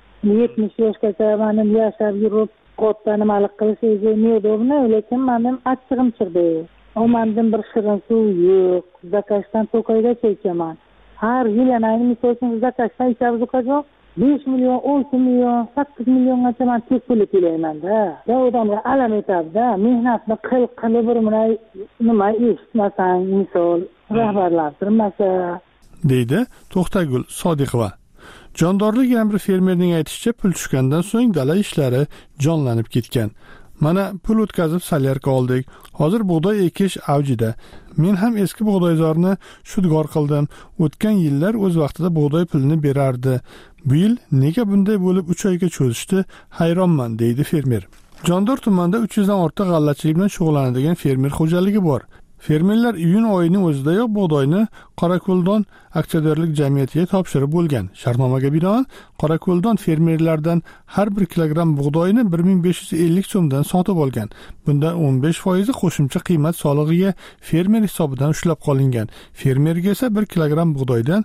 70 yoshgacha men yashab yurib, qo'tta nimalik qilish neudobno, lekin menim achchig'im chiqdi. O mendan bir shirin suv yo'q, zakashdan to'kayda chechaman. Har yil yana misol zakashdan ichamiz uqajoq 5 million, 10 million, 8 milliongacha men tek puli to'layman-da. Odamlar alam etadi-da, mehnatni qilib bir nima eshitmasang, misol rahbarlar turmasa, deydi To'xtagul Sodiqova. Jondorlik yana bir fermerning aytishicha, pul tushgandan so'ng dala ishlari jonlanib ketgan. Mana pul o'tkazib salyarka oldik. Hozir bug'doy ekish avjida. Men ham eski bug'doyzorni shudgor qildim. O'tgan yillar o'z vaqtida bug'doy pulini berardi. Bu yil nega bunday bo'lib 3 oyga cho'zishdi? Hayronman, deydi fermer. Jondor tumanida 300 dan ortiq g'allachilik bilan shug'ullanadigan fermer xo'jaligi bor. Fermerlar iyun oyining o'zidayoq bug'doyni Qorako'ldon aksiyadorlik jamiyatiga topshirib bo'lgan. Shartnomaga binoan Qorako'ldon fermerlardan har 1 kilogramm bug'doyni 1550 so'mdan sotib olgan. Bundan 15% qo'shimcha qiymat solig'iga fermer hisobidan ushlab qolingan. Fermerga esa 1 kilogramm bug'doydan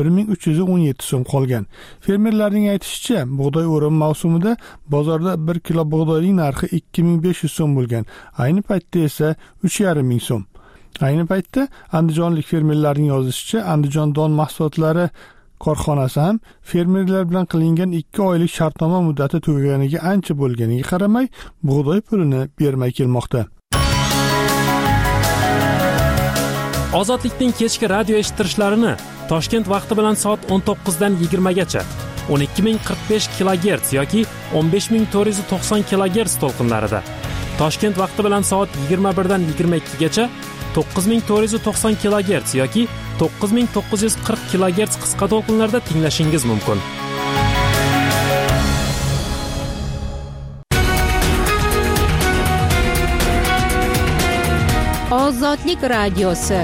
1317 so'm qolgan. Fermerlarning aytishicha, bug'doy o'rim mavsumida bozorda 1 kilo bug'doyning narxi 2500 so'm bo'lgan. Ayni paytda esa 3500 so'm. Ayni paytda andijonlik fermerlarning yozishicha, Andijon don mahsulotlari korxonasi ham fermerlar bilan qilingan 2 oylik shartnoma muddati tugaganiga ancha bo'lganiga qaramay, bug'doy pulini bermay kelmoqda. Ozodlikning kechki radio eshittirishlarini Toshkent vaqti bilan soat 19 dan 20 gacha 12045 kHz yoki 15490 kHz to'lqinlarida, Toshkent vaqti bilan soat 21 dan 22 gacha 9490 kHz yoki 9940 kHz qisqa to'lqinlarda tinglashingiz mumkin. Ozodlik radiosi.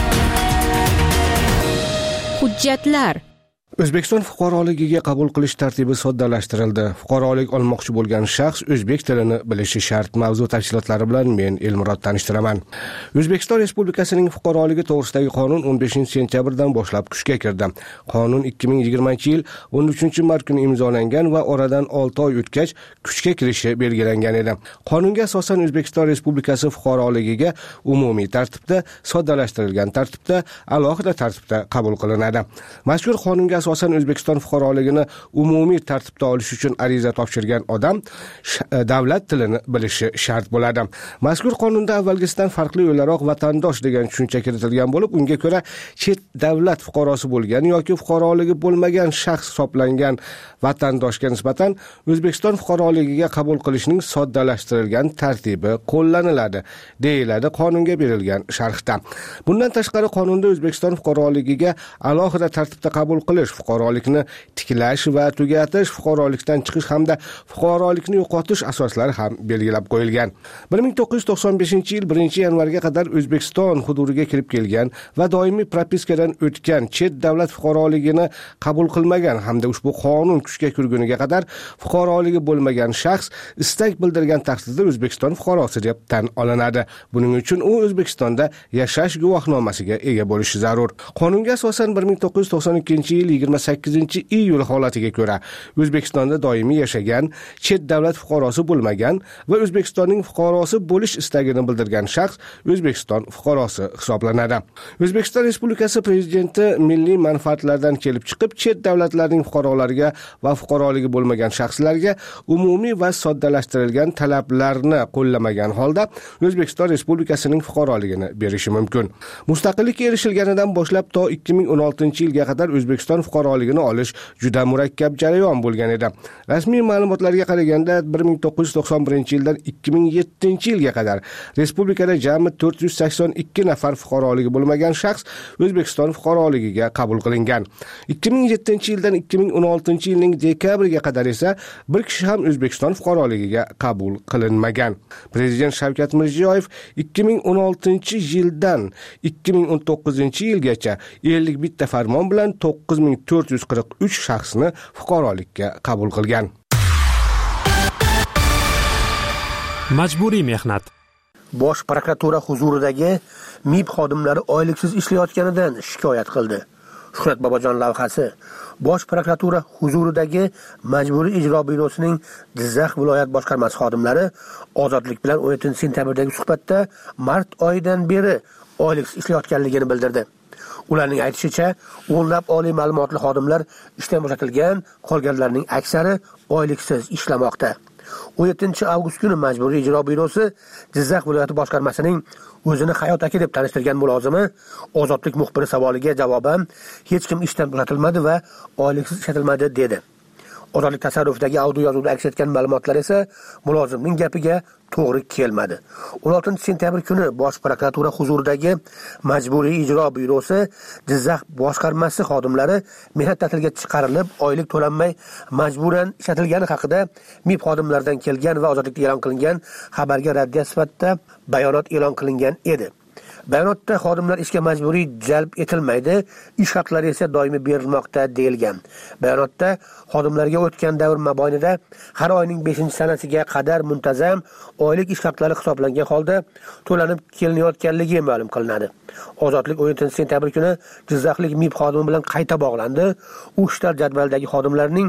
Hujjatlar. O'zbekiston fuqaroligiga qabul qilish tartibi soddalashtirildi. Fuqarolik olmoqchi bo'lgan shaxs o'zbek tilini bilishi shart. Mavzu tafsilotlari bilan men Elmurod tanishtiraman. O'zbekiston Respublikasining fuqaroligi to'g'risidagi qonun 15-sentyabrdan boshlab kuchga kirdi. Qonun 2020-yil 13-mart kuni imzolangan va oradan 6 oy o'tgach kuchga kirishi belgilangan edi. Qonunga asosan O'zbekiston Respublikasi fuqaroligiga umumiy tartibda, soddalashtirilgan tartibda, alohida tartibda qabul qilinadi. Mazkur qonunga asosan O'zbekiston fuqaroligini umumiy tartibda olish uchun ariza topshirgan odam davlat tilini bilishi shart bo'ladi. Mazkur qonunda avvalgisidan farqli o'laroq vatandosh degan tushuncha kiritilgan bo'lib, unga ko'ra chet davlat fuqarosi bo'lgan yoki fuqaroligi bo'lmagan shaxs hisoblangan vatandoshga nisbatan O'zbekiston fuqaroligiga qabul qilishning soddalashtirilgan tartibi qo'llaniladi, deyiladi qonunga berilgan sharhda. Bundan tashqari qonunda O'zbekiston fuqaroligiga alohida tartibda qabul qilish, fuqarolikni tiklash va tugatish, fuqarolikdan chiqish hamda fuqarolikni yo'qotish asoslari ham belgilab qo'yilgan. 1995-yil 1-yanvarga qadar O'zbekiston hududiga kirib kelgan va doimiy propiskadan o'tgan, chet davlat fuqaroligini qabul qilmagan hamda ushbu qonun kuchga kirguniga qadar fuqaroligi bo'lmagan shaxs istak bildirgan taqdirda O'zbekiston fuqarosi deb tan olinadi. Buning uchun u O'zbekistonda yashash guvohnomasiga ega bo'lishi zarur. Qonunga asosan 1992-yil 28-iyul holatiga ko'ra O'zbekistonda doimiy yashagan, chet davlat fuqarosi bo'lmagan va O'zbekistonning fuqarosi bo'lish istagini bildirgan shaxs O'zbekiston fuqarosi hisoblanadi. O'zbekiston Respublikasi Prezidenti milliy manfaatlardan kelib chiqib, chet davlatlarning fuqarolariga va fuqaroligi bo'lmagan shaxslarga umumiy va soddalashtirilgan talablarni qo'llamagan holda O'zbekiston Respublikasining fuqaroligini berishi mumkin. Mustaqillikka erishilganidan boshlab to 2016-yilga qadar O'zbekiston fuqaroligini olish juda murakkab jarayon bo'lgan edi. Rasmiy ma'lumotlarga qaraganda 1991-yildan 2007-yilga qadar respublikada jami 482 nafar fuqaroligi bo'lmagan shaxs O'zbekiston fuqaroligiga qabul qilingan. 2007-yildan 2016-yilning dekabriga qadar esa bir kishi ham O'zbekiston fuqaroligiga qabul qilinmagan. Prezident Shavkat Mirziyoyev 2016-yildan 2019-yilgacha 51 farmon bilan 9443 shaxsni fuqarolikka qabul qilgan. Majburiy mehnat. Bosh prokuratura huzuridagi MIB xodimlari oyliksiz ishlayotganidan shikoyat qildi. Shuhrat Bobojon lavhasi. Bosh prokuratura huzuridagi Majburiy ijro byurosining Jizzax viloyat boshqarmasi xodimlari Ozodlik bilan 17-sentyabrdagi suhbatda mart oyidan beri oyliksiz ishlayotganligini bildirdi. Ularning aytishicha, o'nlab oliy ma'lumotli xodimlar ishdan bo'shatilgan, qolganlarning aksari oyliksiz ishlamoqda. 17-avgust kuni Majburiy ijro byurosi Jizzax viloyati boshqarmasining o'zini Hayot aka deb tanishtirgan mulozimi Ozodlik muxbiri savoliga javoban hech kim ishdan bo'shatilmadi va oyliksiz ishlatilmadi dedi. Ozodlik tasarrufidagi audio yozuvda aks etgan ma'lumotlar esa mulozimning gapiga to'g'ri kelmadi. 16-sentyabr kuni Bosh prokuratura huzuridagi Majburiy ijro byurosi Jizzax boshqarmasi xodimlari mehnat ta'tiliga chiqarilib, oylik to'lanmay majburan ishlatilgani haqida MIB xodimlaridan kelgan va Ozodlikda e'lon qilingan xabarga raddiya sifatida bayonot e'lon qilingan edi. Bayonotda xodimlar ishga majburiy jalb etilmaydi, ish haqlari esa doimiy berilmoqda deyilgan. Bayonotda xodimlarga o'tgan davr mobaynida har oyning 5-sanasiga qadar muntazam oylik ish haqlari hisoblangan holda to'lanib kelinayotganligi ma'lum qilinadi. Ozodlik 17-sentyabr kuni Jizzaxlik MIB xodimi bilan qayta bog'landi. U ishlar jadvalidagi xodimlarning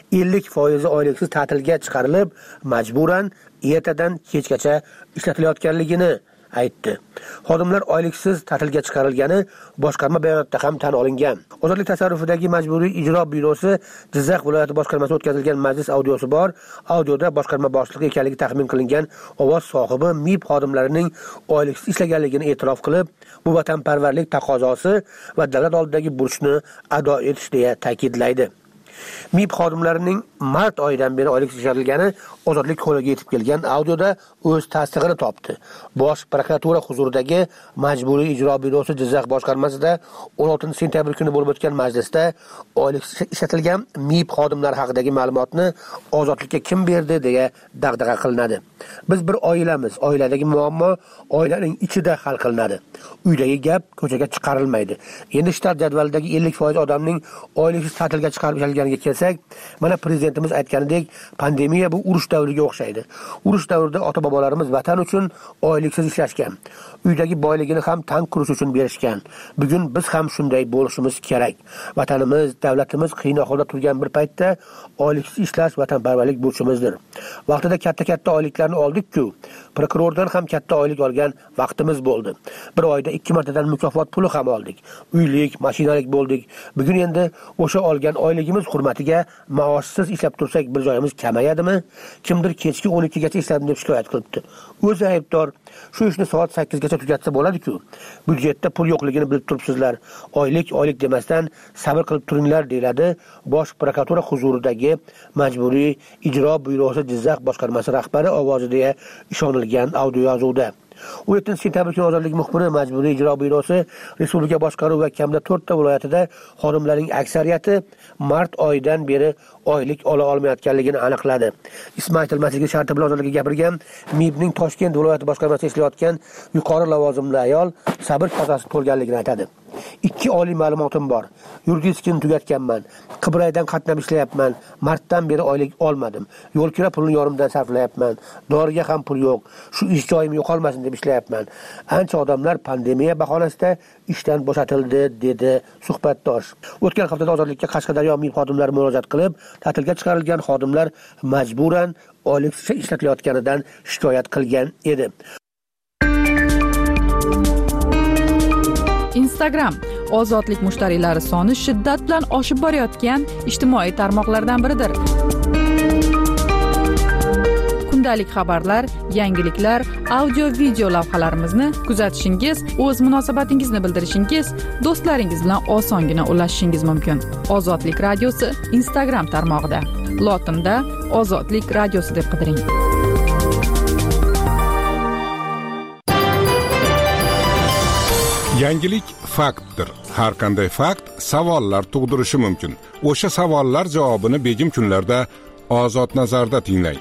50% oyliksiz ta'tilga chiqarilib, majburan ertadan kechgacha ishlatilayotganligini aytdi. Xodimlar oyliksiz ta'tilga chiqarilgani boshqarma bayonotida ham tan olingan. Ozodlik tasarrufidagi Majburiy ijro byurosi Jizzax viloyati boshqarmasi o'tkazilgan majlis audiosi bor. Audioda boshqarma boshlig'i ekanligi taxmin qilingan ovoz sohibi MIB xodimlarining oyliksiz ishlaganligini e'tirof qilib, bu vatanparvarlik taqozosi va davlat oldidagi burchni ado etish deya ta'kidlaydi. MIB xodimlarining mart oyidan beri oyliksiz ishlatilgani Ozodlik qo'liga yetib kelgan audioda o'z tasdig'ini topdi. Bosh prokuratura huzuridagi Majburiy ijro byurosi Jizzax boshqarmasida 16-sentyabr kuni bo'lib o'tgan majlisda oyliksiz ishlatilgan MIB xodimlari haqidagi ma'lumotni Ozodlikka kim berdi deya dag'dag'a qilinadi. Biz bir oilamiz, oiladagi muammo oilaning ichida hal qilinadi. Uydagi gap ko'chaga chiqarilmaydi. Endi shtat jadvalidagi 50% odamning oyliksiz ta'tilga chiqarib ishlatilganiga kelsak, mana prezidentimiz aytganidek, pandemiya bu urush davriga o'xshaydi. Urush davrida ota-bobolarimiz vatan uchun oyliksiz ishlashgan. Uydagi boyligini ham tank qurish uchun berishgan. Bugun biz ham shunday bo'lishimiz kerak. Vatanimiz, davlatimiz qiyin ahvolda turgan bir paytda oyliksiz ishlash vatanparvarlik burchimizdir. Vaqtida katta-katta oyliklarni oldik-ku, prokurordan ham katta oylik olgan vaqtimiz bo'ldi. Bir oyda 2 martadan mukofot puli ham oldik. Uylik, mashinalik bo'ldik. Bugun endi o'sha olgan oyligimiz hurmatiga maoshsiz ishlab tursak bir joyimiz kamayadimi? Kimdir kechki 12 gacha ishladim deb shikoyat qilibdi. O'zi aybdor. Shu ishni soat 8 gacha tugatsa bo'ladi-ku. Budjetda pul yo'qligini bilib turibsizlar. Oylik demasdan sabr qilib turinglar deyiladi Bosh prokuratura huzuridagi Majburiy ijro byurosi Jizzax boshqarmasi rahbari ovozida ishonilgan audio yozuvda. 17-sentyabr kuni ozodlik muxbiri Majburiy ijro byurosi respublika boshqaruvi va kamida 4 ta viloyatida xodimlarning aksariyati mart oyidan beri oylik ola olmayotganligini aniqladi. Ismi aytilmasligi sharti bilan ozodlikka gapirgan MIBning Toshkent viloyati boshqarmasida ishlayotgan yuqori lavozimli ayol sabr kosasi to'lganligini aytadi. 2 oliy ma'lumotim bor. Yuridiskini tugatganman. Qibraydan qatnab ishlayapman. Martdan beri oylik olmadim. Yo'l kira pulni yorimdan sarflayapman. Doriga ham pul yo'q. Shu ish joyim yo'qolmasin deb ishlayapman. Ancha odamlar pandemiya bahonasida ishdan bo'shatildi, dedi suhbatdosh. O'tgan haftada ozodlikka Qashqadaryo MIB xodimlari murojaat qilib, ta'tilga chiqarilgan xodimlar majburan oyliksiz ishlatilayotganidan shikoyat qilgan edi. Instagram ozodlik mushtariylari soni shiddat bilan oshib borayotgan ijtimoiy tarmoqlardan biridir. Kundalik xabarlar, yangiliklar, audio-video lavhalarimizni kuzatishingiz, o'z munosabatingizni bildirishingiz, do'stlaringiz bilan osongina ulashishingiz mumkin. Ozodlik radiosi Instagram tarmog'ida. Lotinda Ozodlik radiosi deb qidiring. Yangilik faktdir. Har qanday fakt savollar tug'dirishi mumkin. O'sha savollar javobini begim kunlarda Ozod nazarda tinglang.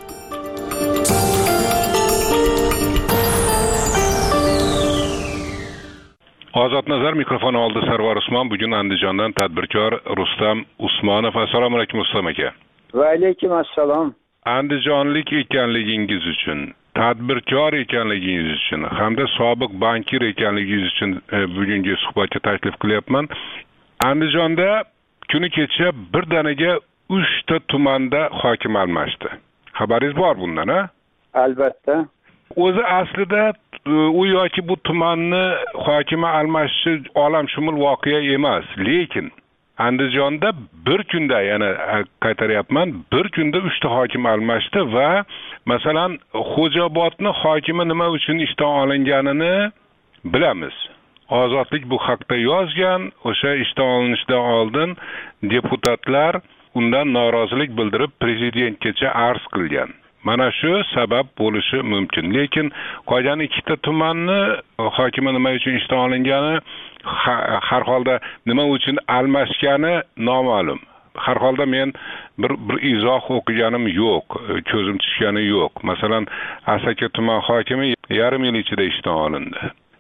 Ozod nazar mikrofon oldi Sarvar Usmon. Bugun Andijondan tadbirkor Rustam Usmonov. Assalomu alaykum Rustam aka. Va alaykum assalom. Andijonlik ekanligingiz uchun, tadbirkor ekanligingiz uchun hamda sobiq bankir ekanligingiz uchun bugungi suhbatga taklif qilyapman. Andijonda kuni kecha birdaniga 3 ta tumanda hokim almashdi. Xabaringiz bor bundan, ha? Albatta. O'zi aslida u yoki bu tumanni hokimi almashishi olamshumul voqea emas, lekin Andijonda bir kunda, yana qaytaryapman, bir kunda 3 ta hokim almashdi va masalan Xo'jaobodni hokimi nima uchun ishdan olinganini bilamiz. Ozodlik bu haqda yozgan, o'sha ishdan olinishidan oldin deputatlar undan norozilik bildirib prezidentgacha arz qilgan. Mana shu sabab bo'lishi mumkin. Lekin qolgan 2 ta tumanni hokimi nima uchun ishdan olingani, har holda nima uchun almashgani noma'lum. Har holda men bir izoh o'qiganim yo'q, ko'zim tushgani yo'q. Masalan, Asaka tuman hokimi yarim yil ichida ishdan olindi.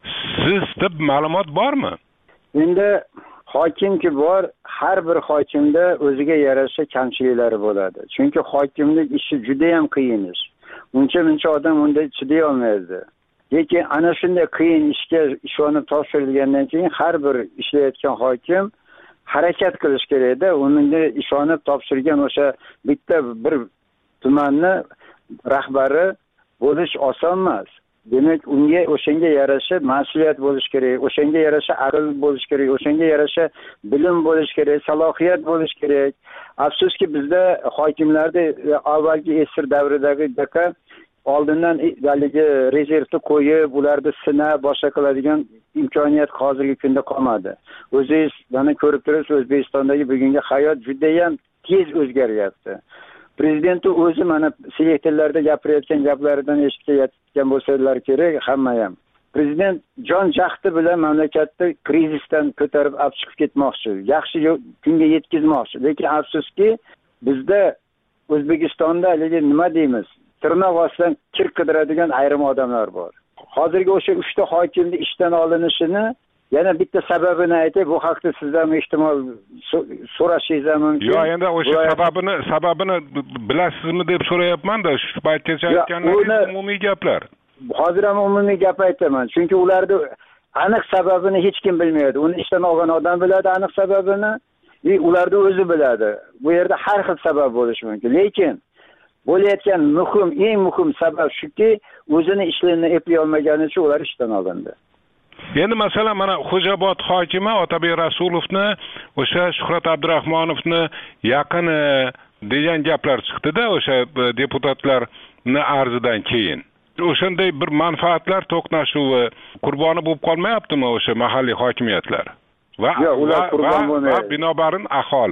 Sizda ma'lumot bormi? Endi hokimki bor, har bir hokimda o'ziga yarasha kamchiliklari bo'ladi. Chunki hokimlik ishi juda ham qiyin ish. Uncha odam unda chiday olmaydi. Lekin ana shunday qiyin ishga ishonib topshirilgandan keyin har bir ishlayotgan hokim harakat qilish kerak-da. Unga ishonib topshirgan o'sha bitta bir tumanni rahbari bo'lish oson emas. Demak, unga o'shanga yarasha mas'uliyat bo'lish kerak, o'shanga yarasha aql bo'lish kerak, o'shanga yarasha bilim bo'lish kerak, salohiyat bo'lish kerak. Afsuski bizda hokimlarda avvalgi esir davridagi daqa oldindan haligi rezervni qo'yib, ularni sinab boshqa qiladigan imkoniyat hozirgi kunda qolmadi. O'zingiz mana ko'rib turibsiz, O'zbekistondagi bugungi hayot juda ham tez o'zgaryapti. Prezident o'zi mana selektorlarda gapirayotgan gaplaridan eshitgan bo'lsalar kerak, hamma ham. Prezident jon jahdi bilan mamlakatni krizisdan ko'tarib olib chiqib ketmoqchi, yaxshi kunga yetkazmoqchi. Lekin afsuski, bizda O'zbekistonda nima deymiz? Tirnoq ostidan kir qidiradigan ayrim odamlar bor. Hozirgi o'sha 3 ta hokimning ishdan olinishini yana bitta sababini aytib, bu haqda sizdan ehtimol so'rashingiz mumkin. Yo'q, endi o'sha sababini bilasizmi deb so'rayapman-da, shu paytgacha aytganlaringiz umumiy gaplar. Hozir ham umumiy gap aytaman, chunki ularni aniq sababini hech kim bilmaydi. Uni ishdan olgan odam biladi aniq sababini, va ularni o'zi biladi. Bu yerda har xil sabab bo'lishi mumkin. Lekin bo'layotgan eng muhim sabab shuki, o'zini ishlarini eplay olmagani uchun ular ishdan olindi. Endi masalan mana Xo'jaobod hokimi Otabek Rasulovni o'sha Shuhrat Abdurahmonovni yaqini degan gaplar chiqdi-da o'sha deputatlarni arzidan keyin. O'shanday bir manfaatlar to'qnashuvi qurboni bo'lib qolmayaptimi o'sha mahalliy hokimiyatlar? Va binobarin aholi.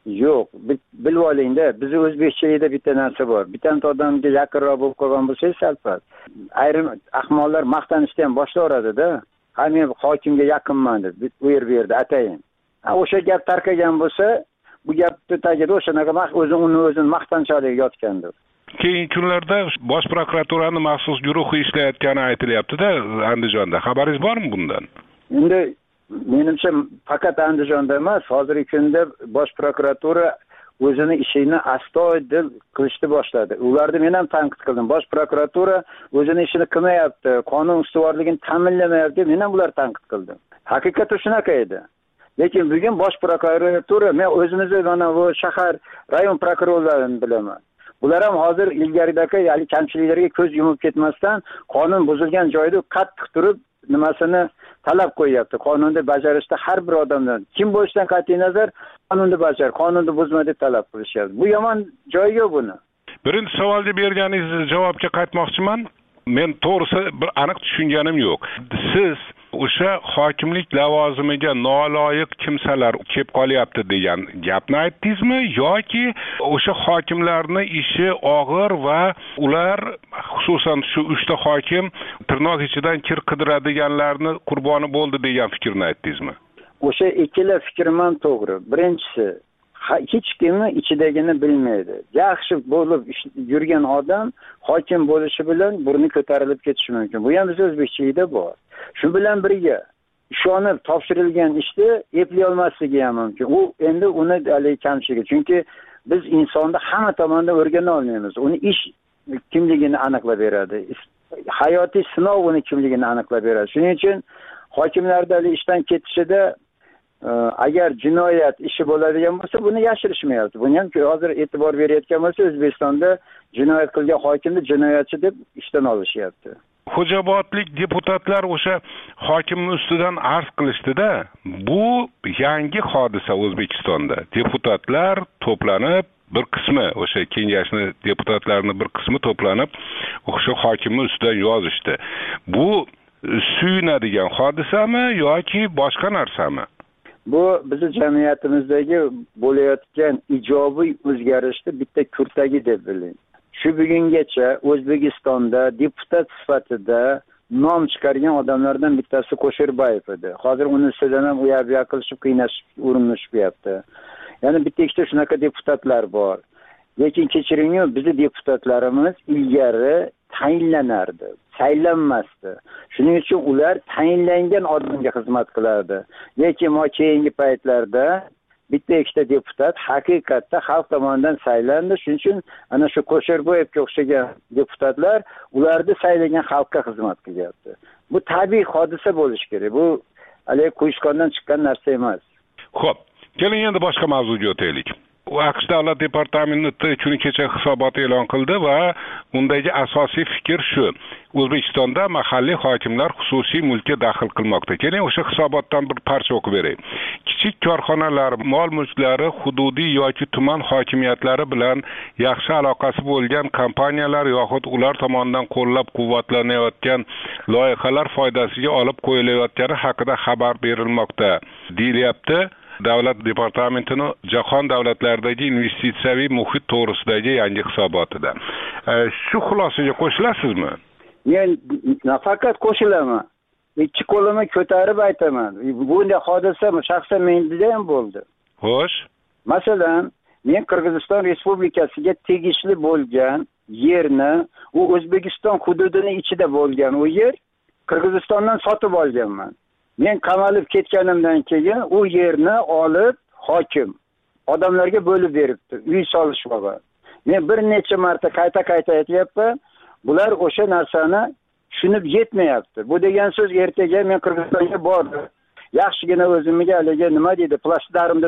yo'q, bilib olingda, bizni o'zbekchilikda bitta narsa bor. Bitta odamga yaqinroq bo'lib qolgan bo'lsangiz salpas. Ayrim ahmoqlar maqtanishni ham boshlayveradi-da. Ha, men hokimga yaqinman deb, u yerda atayin. O'sha gap tarqagan bo'lsa, bu gapni tagida o'shanaqa o'zini maqtanchalik yotgandir. Keyingi kunlarda Bosh prokuraturaning maxsus guruhi ishlayotgani aytilyapti-da Andijonda. Xabaringiz bormi bundan? Endi menimcha faqat Andijonda emas, hozirgi kunda Bosh prokuratura o'zini ishini astoydil qilishni boshladi. Ularni men ham tanqid qildim. Bosh prokuratura o'zini ishini qilmayapti, qonun ustuvorligini ta'minlamayapti, men ham ularni tanqid qildim. Haqiqatda shunaqa edi. Lekin bugun Bosh prokuratura, men o'zimizni mana bu shahar rayon prokurorlarini bilaman. Ular ham hozir ilgaridagi kamchiliklarga ko'z yumib ketmasdan qonun buzilgan joyda qattiq turib nimasini talab qo'yapti. Qonunni bajarishda har bir odamdan kim bo'lishidan qat'iy nazar qonunni bajar, qonunni buzma deb talab qilishyapti. Bu yomon joy yo'q buni. Birinchi savolga berganingiz javobga qaytmoqchiman. Men to'g'risi bir aniq tushunganim yo'q. Siz o'sha hokimlik lavozimiga noloyiq kimsalar kelib qolyapti degan gapni aytdingizmi yoki o'sha hokimlarning ishi og'ir va ular xususan shu 3 ta hokim tirnoq ichidan kir qidiradiganlarni qurboni bo'ldi degan fikrni aytdingizmi? O'sha ikkala fikrim ham to'g'ri. Birinchisi, hech kimni ichidagini bilmaydi. Yaxshi bo'lib yurgan odam hokim bo'lishi bilan burni ko'tarilib ketishi mumkin. Bu ham bizning o'zbekchilikda bor. Shu bilan birga ishonib topshirilgan ishni eplay olmasligi ham mumkin. U endi uni kamchiligi. Chunki biz insonni hamma tomondan o'rgana olmaymiz. Uni ish kimligini aniqlab beradi. Hayotiy sinov uni kimligini aniqlab beradi. Shuning uchun hokimlarda ishdan ketishida agar jinoyat ishi bo'ladigan bo'lsa, buni yashirishmayapti. Buni ham hozir e'tibor berayotgan bo'lsa, O'zbekistonda jinoyat qilgan hokimni jinoyatchi deb ishdan olishyapti. Xo'jobodlik deputatlar o'sha hokimning ustidan arz qilishdi-da. Bu yangi hodisa O'zbekistonda. Deputatlar to'planib, bir qismi o'sha kengashning deputatlarining bir qismi to'planib, o'sha hokimning ustidan yozishdi. Bu suyunadigan hodisami yoki boshqa narsami? Bu bizning jamiyatimizdagi bo'layotgan ijobiy o'zgarishni bitta kurtagi deb biling. Shu bugungacha O'zbekistonda deputat sifatida nom chiqargan odamlardan bittasi Qo'shirbayev edi. Hozir uni ustidan ham u yoq qilishib qiynashib urinishibdi. Ya'ni bitta ikkita shunaqa deputatlar bor. Lekin kechiringmi, bizning deputatlarimiz ilgari tayinlanardi, saylanmasdi. Shuning uchun ular tayinlangan odamga xizmat qilardi. Lekin keyingi paytlarda bitta ikkita deputat haqiqatda xalq tomonidan saylandi. Shuning uchun ana shu Qo'shirboyevga o'xshagan deputatlar ularni saylagan xalqqa xizmat qilyapti. Bu tabiiy hodisa bo'lishi kerak. Bu hali quyishqondan chiqqan narsa emas. Xo'p, keling endi boshqa mavzuga o'taylik. AQSh davlat departamenti kuni kecha hisobot e'lon qildi va undagi asosiy fikr shu: O'zbekistonda mahalliy hokimlar xususiy mulkka daxl qilmoqda. Keling o'sha hisobotdan bir parcha o'qib beray. Kichik korxonalar, mol-mulklari hududiy yoki tuman hokimiyatlari bilan yaxshi aloqasi bo'lgan kompaniyalar yoxud ular tomonidan qo'llab-quvvatlanayotgan loyihalar foydasiga olib qo'yilayotgani haqida xabar berilmoqda, deyilyapti. Davlat departamentining jahon davlatlaridagi investitsiyaviy muhit to'g'risidagi yangi hisobotida. Shu xulosaga qo'shilasizmi? Men nafaqat qo'shilaman, ikki qo'limni ko'tarib aytaman. Bunday hodisa shaxsan menda ham bo'ldi. Xo'sh. Masalan, men Qirg'iziston Respublikasiga tegishli bo'lgan yerni, u O'zbekiston hududining ichida bo'lgan u yer Qirg'izistondan sotib olganman. Men qamalib ketganimdan keyin u yerni olib hokim odamlarga bo'lib beribdi, uy solishmoqqa. Men bir necha marta qayta aytyapman, bular o'sha narsani tushunib yetmayapti. Bu degan so'z ertaga men Qirg'izistonga bordim. Yaxshigina o'zimga haligi nima deydi, plashtlarimni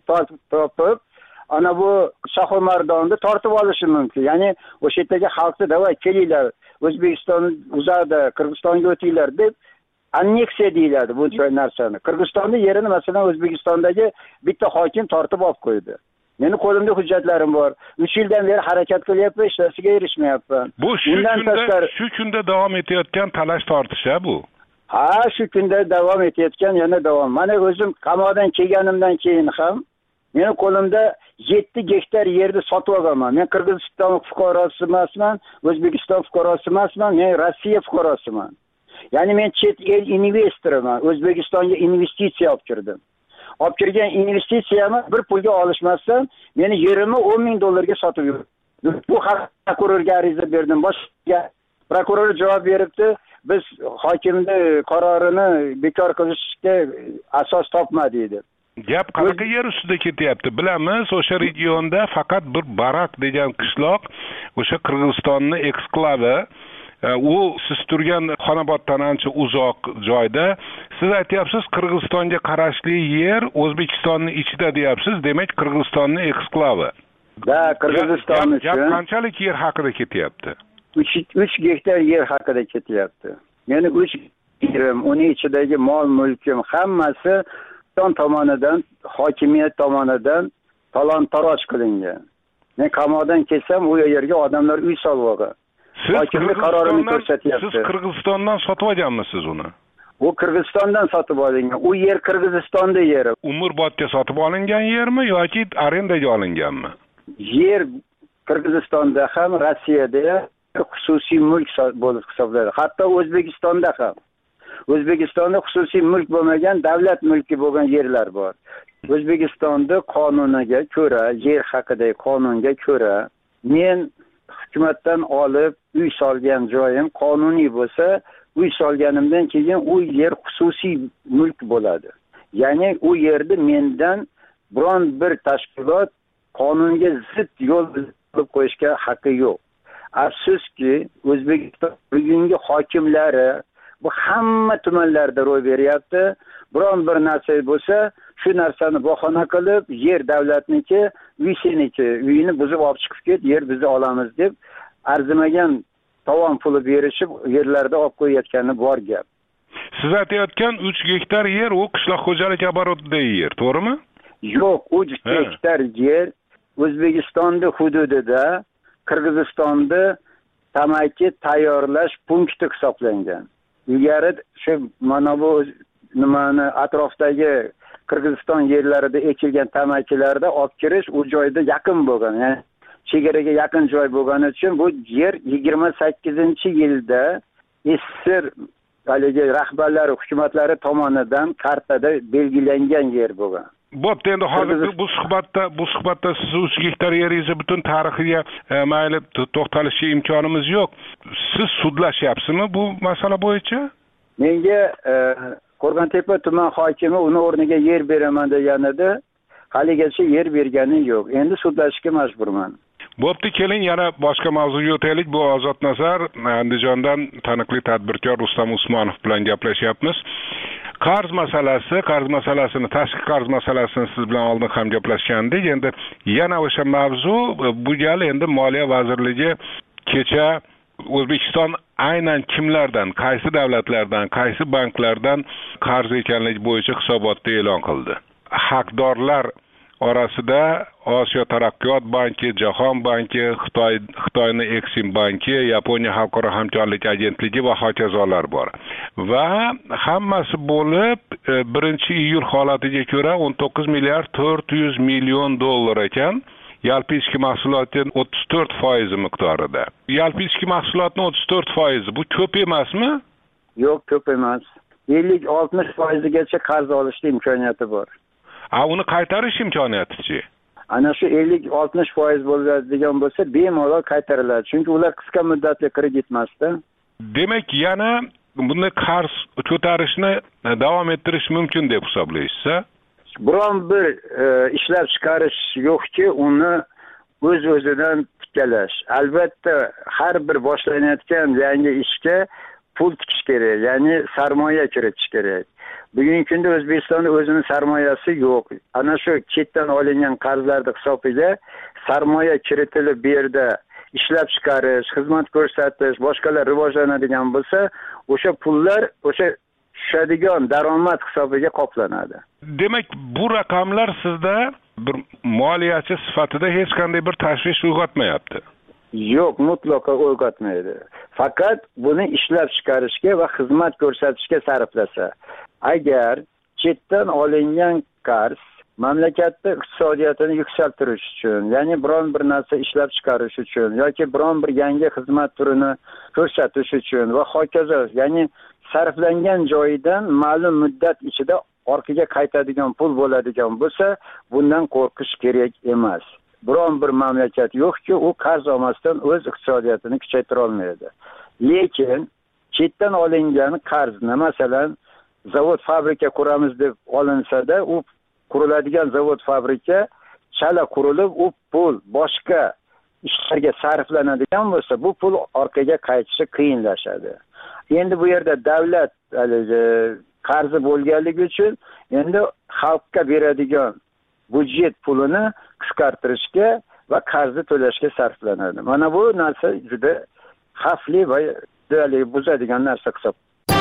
topib, ana bu Shohimardonni tortib olishim mumkin. Ya'ni o'sha yerdagi xalqni davay kelinglar, O'zbekiston uzadi, Qirg'izistonga o'tinglar deb anneksiya deyiladi bu narsani. Qirg'izistonning yerini masalan O'zbekistondagi bitta hokim tortib olib qo'ydi. Meni qo'limda hujjatlarim bor. 3 yildan beri harakat qilyapman, hech narsaga erishmayapman. Bu shu kunda davom etayotgan talash tortish bu. Ha, shu kunda davom etayotgan, yana davom. Mana o'zim qamoqdan kelganimdan keyin ham Meni qo'limda 7 gektar yerni sotib olganman. Men Qirg'iziston fuqarosi emasman, O'zbekiston fuqarosi emasman, men Rossiya fuqarosiman. Ya'ni men chet el investoriman. O'zbekistonga investitsiya olib kirdim. Olib kirgan investitsiyamni bir pulga olishmasdan meni yerimni $10,000 sotib yurdi. Bu haqda prokurorga ariza berdim. Boshqa prokuror javob beribdi. Biz hokimning qarorini bekor qilishga asos topmadik dedi. Gap qanaqa yer ustida ketyapti? Bilamiz, o'sha regionda faqat bir Barak degan qishloq, o'sha Qirg'izistonning eksklavi, u siz turgan Xonoboddan ancha uzoq joyda. Siz aytyapsiz, Qirg'izistonga qarashli yer O'zbekistonning ichida deyapsiz, demak Qirg'izistonning eksklavi. Da, Qirg'iziston uchun. Gap qanchalik yer haqida ketyapti? 3 gektar yer haqida ketyapti. Meni 3 yerim, uning ichidagi mol-mulkim hammasi tomonidan, hokimiyat tomonidan talon-taroj qilingan. Men qamoqdan kelsam, u yerga odamlar uy solib olgan. Hokimlik qarorini ko'rsatyapti. Siz Qirg'izistondan sotib olganmisiz uni? U Qirg'izistondan sotib olingan. U yer Qirg'izistonda yeri. Umrbodga sotib olingan yermi yoki arendaga olinganmi? Yer Qirg'izistonda ham, Rossiyada ham xususiy mulk bo'lib hisoblanadi. Hatto O'zbekistonda ham. O'zbekistonda xususiy mulk bo'lmagan, davlat mulki bo'lgan yerlar bor. O'zbekistonda qonuniga ko'ra, yer haqidagi qonunga ko'ra, men hukumatdan olib uy solgan joyim qonuniy bo'lsa, uy solganimdan keyin u yer xususiy mulk bo'ladi. Ya'ni u yerda mendan biron bir tashkilot qonunga zid yo'l olib qo'yishga haqqi yo'q. Afsuski, O'zbekiston bugungi hokimlari bu hamma tumanlarda ro'y beryapti. Biron bir narsa bo'lsa, shu narsani bahona qilib, yer davlatniki, uy seniki, uyini buzib olib chiqib ket, yer bizni olamiz deb arzimagan tovon puli berishib, yerlarda olib qo'yayotgani bor gap. Siz aytayotgan 3 gektar yer u qishloq xo'jalik oborotidagi yer, to'g'rimi? Yo'q, 3 gektar yer O'zbekistonning hududida Qirg'izistonda tamaki tayyorlash punkti hisoblangan. Ilgari shu mana bu nimani atrofdagi Qirg'iziston yerlarida ekilgan tamakilarda olib kirish u joyda yaqin bo'lgan. Ya'ni chegaraga yaqin joy bo'lgani uchun bu yer 28-yilda SSR haligi rahbarlari, hukumatlari tomonidan kartada belgilangan yer bo'lgan. Bo'pti, endi hozir bu suhbatda siz 3 gektar yeringizni butun tarixiga mayli to'xtalishga imkonimiz yo'q. Siz sudlashyapsizmi bu masala bo'yicha? Menga Qo'rg'ontepa tuman hokimi uni o'rniga yer beraman deganida, haligacha yer bergani yo'q. Endi sudlashga majburman. Bo'pti, keling yana boshqa mavzuga o'taylik. Bu Ozod Nazar Andijondan taniqli tadbirkor Rustam Usmonov bilan gaplashyapmiz. Qarz masalasini, tashqi qarz masalasini siz bilan oldin ham gaplashgandik. Endi yana o'sha mavzu bu gal endi Moliya vazirligi kecha O'zbekiston aynan kimlardan, qaysi davlatlardan, qaysi banklardan qarz ekanligi bo'yicha hisobotni e'lon qildi. Haqdorlar orasida Osiyo taraqqiyot banki, Jahon banki, Xitoyning Exim banki, Yaponiya xalqaro hamkorlik agentligi va hokazolar bor. Va hammasi bo'lib 1-iyul holatiga ko'ra 19 milliard 400 million dollar ekan. Yalpi ichki mahsulotning 34% miqdorida. Yalpi ichki mahsulotning 34% bu ko'p emasmi? Yo'q, ko'p emas. 50-60%gacha qarz olishga imkoniyati bor. Uni qaytarish imkoniyati-chi? Ana shu 50-60% bo'ladigan bo'lsa, bemalol qaytariladi. Chunki ular qisqa muddatli kredit emasda. Demak, yana bunday qarz ko'tarishni davom ettirish mumkin deb hisoblaysiz-a? Biron bir ishlab chiqarish yo'qki, uni o'z-o'zidan tiklash. Albatta, har bir boshlanayotgan yangi ishga pul tikish kerak, ya'ni sarmoya kiritish kerak. Bugungi kunda O'zbekistonda o'zining sarmoyasi yo'q. Ana shu chetdan olingan qarzlarning hisobiga sarmoya kiritilib bu yerda ishlab chiqarish, xizmat ko'rsatish, boshqalar rivojlanadigan bo'lsa, o'sha pullar o'sha tushadigan daromad hisobiga qoplanadi. Demak, bu raqamlar sizda bir moliyachi sifatida hech qanday bir tashvish uyg'otmayapti. Yo'q, mutlaqo uyg'otmaydi. Faqat buni ishlab chiqarishga va xizmat ko'rsatishga sarflasa. Agar chetdan olingan qarz mamlakatda iqtisodiyotini yuksaltirish uchun, ya'ni biron bir narsa ishlab chiqarish uchun yoki biron bir yangi xizmat turini ko'rsatish uchun va hokazo, ya'ni sarflangan joyidan ma'lum muddat ichida orqaga qaytadigan pul bo'ladigan bo'lsa, bundan qo'rqish kerak emas. Biron bir mamlakat yo'qki, u qarz olmasdan o'z iqtisodiyotini kuchaytira olmaydi. Lekin chetdan olingan qarzni, masalan, zavod fabrika quramiz deb olinsa-da, u quriladigan zavod fabrika chala qurilib, u pul boshqa ishlarga sarflanadigan bo'lsa, bu pul orqaga qaytishi qiyinlashadi. Endi bu yerda davlat qarzi bo'lganligi uchun endi xalqqa beradigan budjet pulini qisqartirishga va qarzni to'lashga sarflanadi. Mana bu narsa juda xavfli va deyarli buzadigan narsa hisob.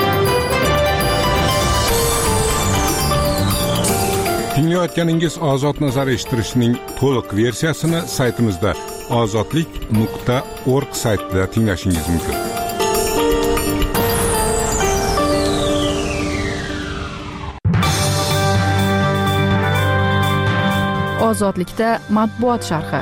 Tinglayotganingiz Ozod nazar eshittirishning to'liq versiyasini saytimizda ozodlik.org saytida tinglashingiz mumkin. Ozodlikda matbuot sharhi.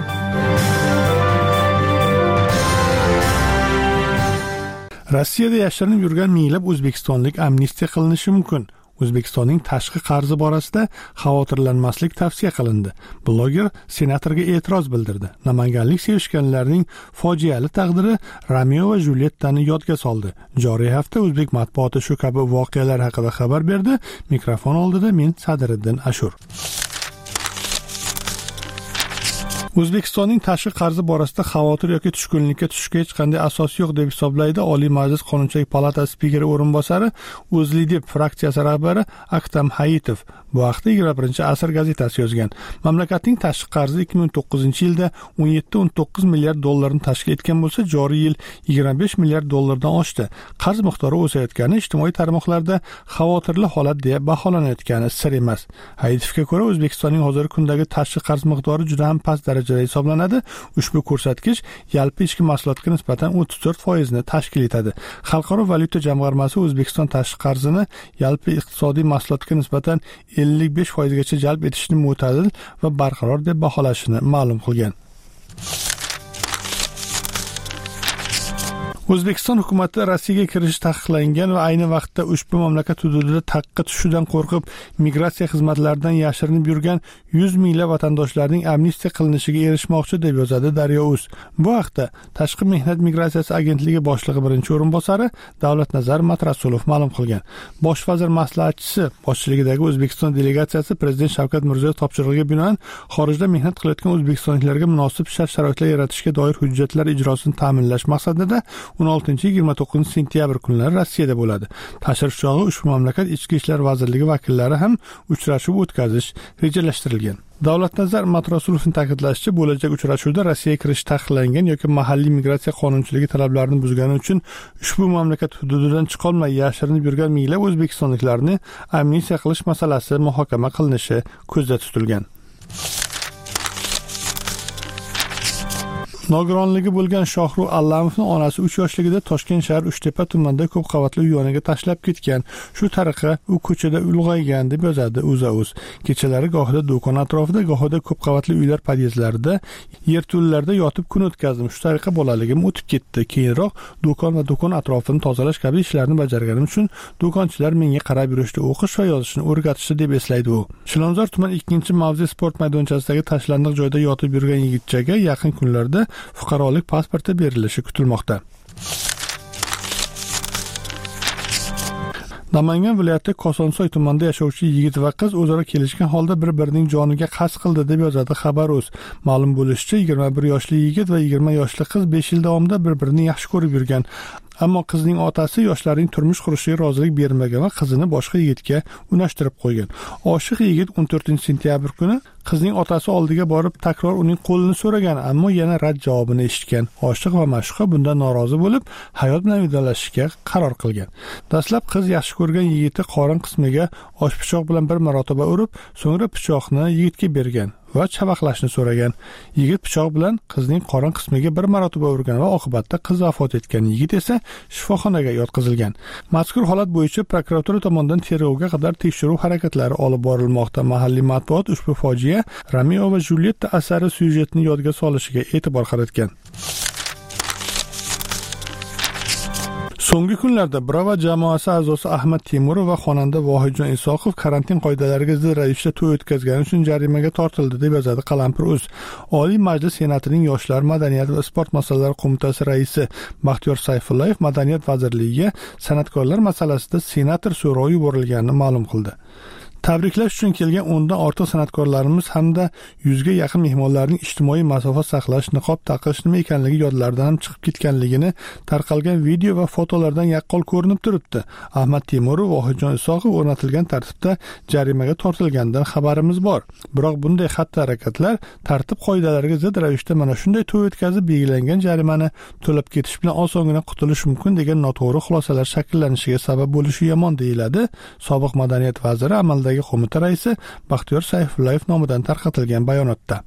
Rossiyada yashirinib yurgan minglab o'zbekistonlik amnistiya qilinishi mumkin. O'zbekistonning tashqi qarzi borasida xavotirlanmaslik tavsiya qilindi. Bloger senatorga e'tiroz bildirdi. Namanganlik sevishganlarning fojiali taqdiri Romeo va Julyettani yodga soldi. Joriy hafta o'zbek matbuoti shu kabi voqealar haqida xabar berdi. Mikrofon oldida men Sadiriddin Ashur. O'zbekistonning tashqi qarzi borasida xavotir yoki tushkunlikka tushishga hech qanday asos yo'q deb hisoblaydi Oliy Majlis Qonunchilik palatasi spikeri o'rinbosari, O'zLidep fraksiyasi rahbari Aktam Hayitov. Bu haqda 21-asr gazetasi yozgan. Mamlakatning tashqi qarzi 2009-yilda 17-19 milliard dollarni tashkil etgan bo'lsa, joriy yil 25 milliard dollardan oshdi. Qarz miqdori o'sayotgani ijtimoiy tarmoqlarda xavotirli holat deya baholanayotgani sir emas. Hayitovga ko'ra, O'zbekistonning hozirgi kundagi tashqi qarz miqdori juda ham past darajada hisoblanadi. Ushbu ko'rsatkich yalpi ichki mahsulotga nisbatan 34% ni tashkil etadi. Xalqaro valyuta jamg'armasi O'zbekiston tashqi qarzini yalpi iqtisodiy mahsulotga nisbatan 55% gacha jalb etishni mo'tadil va barqaror deb baholashini ma'lum qilgan. O'zbekiston hukumati Rossiyaga kirish taqiqlangan va ayni vaqtda ushbu mamlakat hududida taqqa tushishidan qo'rqib, migratsiya xizmatlaridan yashirinib yurgan 100 minglab vatandoshlarning amnistiya qilinishiga erishmoqchi deb yozadi Daryo.uz. Bu haqda Tashqi mehnat migratsiyasi agentligi boshlig'i birinchi o'rinbosari Davlatnazar Matrasulov ma'lum qilgan. Bosh vazir maslahatchisi boshchiligidagi O'zbekiston delegatsiyasi Prezident Shavkat Mirziyoyev topshirig'iga binoan xorijda mehnat qilayotgan o'zbekistonliklarga munosib shart-sharoitlar yaratishga doir hujjatlar ijrosini ta'minlash maqsadida 16-29 sentyabr kunlari Rossiyada bo'ladi. Tashrif chog'i ushbu mamlakat Ichki ishlar vazirligi vakillari ham uchrashuv o'tkazish rejalashtirilgan. Davlatnazar Matrasulovning ta'kidlashicha, bo'lajak uchrashuvda Rossiyaga kirish taqiqlangan yoki mahalliy migratsiya qonunchiligi talablarini buzgani uchun ushbu mamlakat hududidan chiqolmay yashirinib yurgan minglab o'zbekistonliklarni amnistiya qilish masalasi muhokama qilinishi ko'zda tutilgan. Nogironligi bo'lgan Shohru Allamovning onasi 3 yoshligida Toshkent shahar Uchtepa tumanida ko'p qavatli uy yoniga tashlab ketgan. Shu tariqa u ko'chada ulg'aygan deb yozadi O'zA.uz. Kechalari gohida do'kon atrofida, gohida ko'p qavatli uylar podyezdlarida, yerto'llarda yotib kun o'tkazdim. Shu tariqa bolaligim o'tib ketdi. Keyinroq do'kon va do'kon atrofini tozalash kabi ishlarni bajarganim uchun do'konchilar menga qarab yurishdi, o'qish va yozishni o'rgatishdi deb eslaydi u. Chilonzor tuman 2-mavze sport maydonchasidagi tashlandiq joyda yotib yurgan yigitchaga yaqin kunlarda fuqarolik pasporti berilishi kutilmoqda. Namangan viloyati Kosonsoy tumanida yashovchi yigit va qiz o'zaro kelishgan holda bir-birining joniga qasd qildi deb yozadi Xabar.uz. Ma'lum bo'lishicha, 21 yoshli yigit va 20 yoshli qiz 5 yil davomida bir-birini yaxshi ko'rib yurgan. Ammo qizning otasi yoshlarning turmush qurishiga rozilik bermagan va qizini boshqa yigitga unashtirib qo'ygan. Oshiq yigit 14-sentyabr kuni qizning otasi oldiga borib takror uning qo'lini so'ragan, ammo yana rad javobini eshitgan. Oshiq va ma'shuqa bundan norozi bo'lib, hayot bilan vidolashishga qaror qilgan. Dastlab qiz yaxshi ko'rgan yigiti qorin qismiga osh pichoq bilan bir marotaba urib, so'ngra pichoqni yigitga bergan va chavaqlashni so'ragan. Yigit pichoq bilan qizning qorin qismiga bir marotaba urgan va oqibatda qiz vafot etgan. Yigit esa shifoxonaga yotqizilgan. Mazkur holat bo'yicha prokuratura tomonidan tergovga qadar tekshiruv harakatlari olib borilmoqda. Mahalliy matbuot ushbu fojia Romeo va Julietta asari syujetini yodga solishiga e'tibor qaratgan. So'nggi kunlarda Bravo jamoasi a'zosi Ahmad Temurov va xonanda Vohidjon Isoqov karantin qoidalariga zid ravishda to'y o'tkazgani uchun jarimaga tortildi deb yozadi Qalampir.uz. Oliy Majlis Senatining Yoshlar, madaniyat va sport masalalari qo'mitasi raisi Baxtiyor Sayfullayev Madaniyat vazirligiga san'atkorlar masalasida senator so'rovi yuborilganini ma'lum qildi. Tabriklash uchun kelgan 10 dan ortiq san'atkorlarimiz hamda 100 ga yaqin mehmonlarning ijtimoiy masofa saqlash, niqob taqish nima ekanligi yodlaridan ham chiqib ketganligini tarqalgan video va fotolardan yaqqol ko'rinib turibdi. Ahmad Temurov va Vohidjon Isoqov o'rnatilgan tartibda jarimaga tortilganidan xabarimiz bor. Biroq bunday xatti-harakatlar tartib qoidalariga zid ravishda mana shunday to'y o'tkazib belgilangan jarimani to'lab ketish bilan osongina qutulish mumkin degan noto'g'ri xulosalar shakllanishiga sabab bo'lishi yomon deyiladi sobiq madaniyat vaziri amaldagi qo'mita raisi Baxtiyor Sayfullayev nomidan tarqatilgan bayonotda.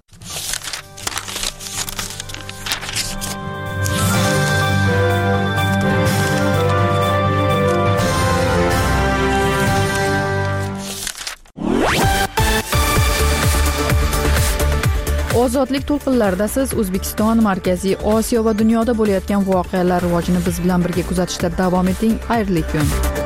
Ozodlik to'lqinlarida siz O'zbekiston, Markaziy Osiyo va dunyoda bo'layotgan voqealar rivojini biz bilan birga kuzatishda davom eting. Xayrli kun.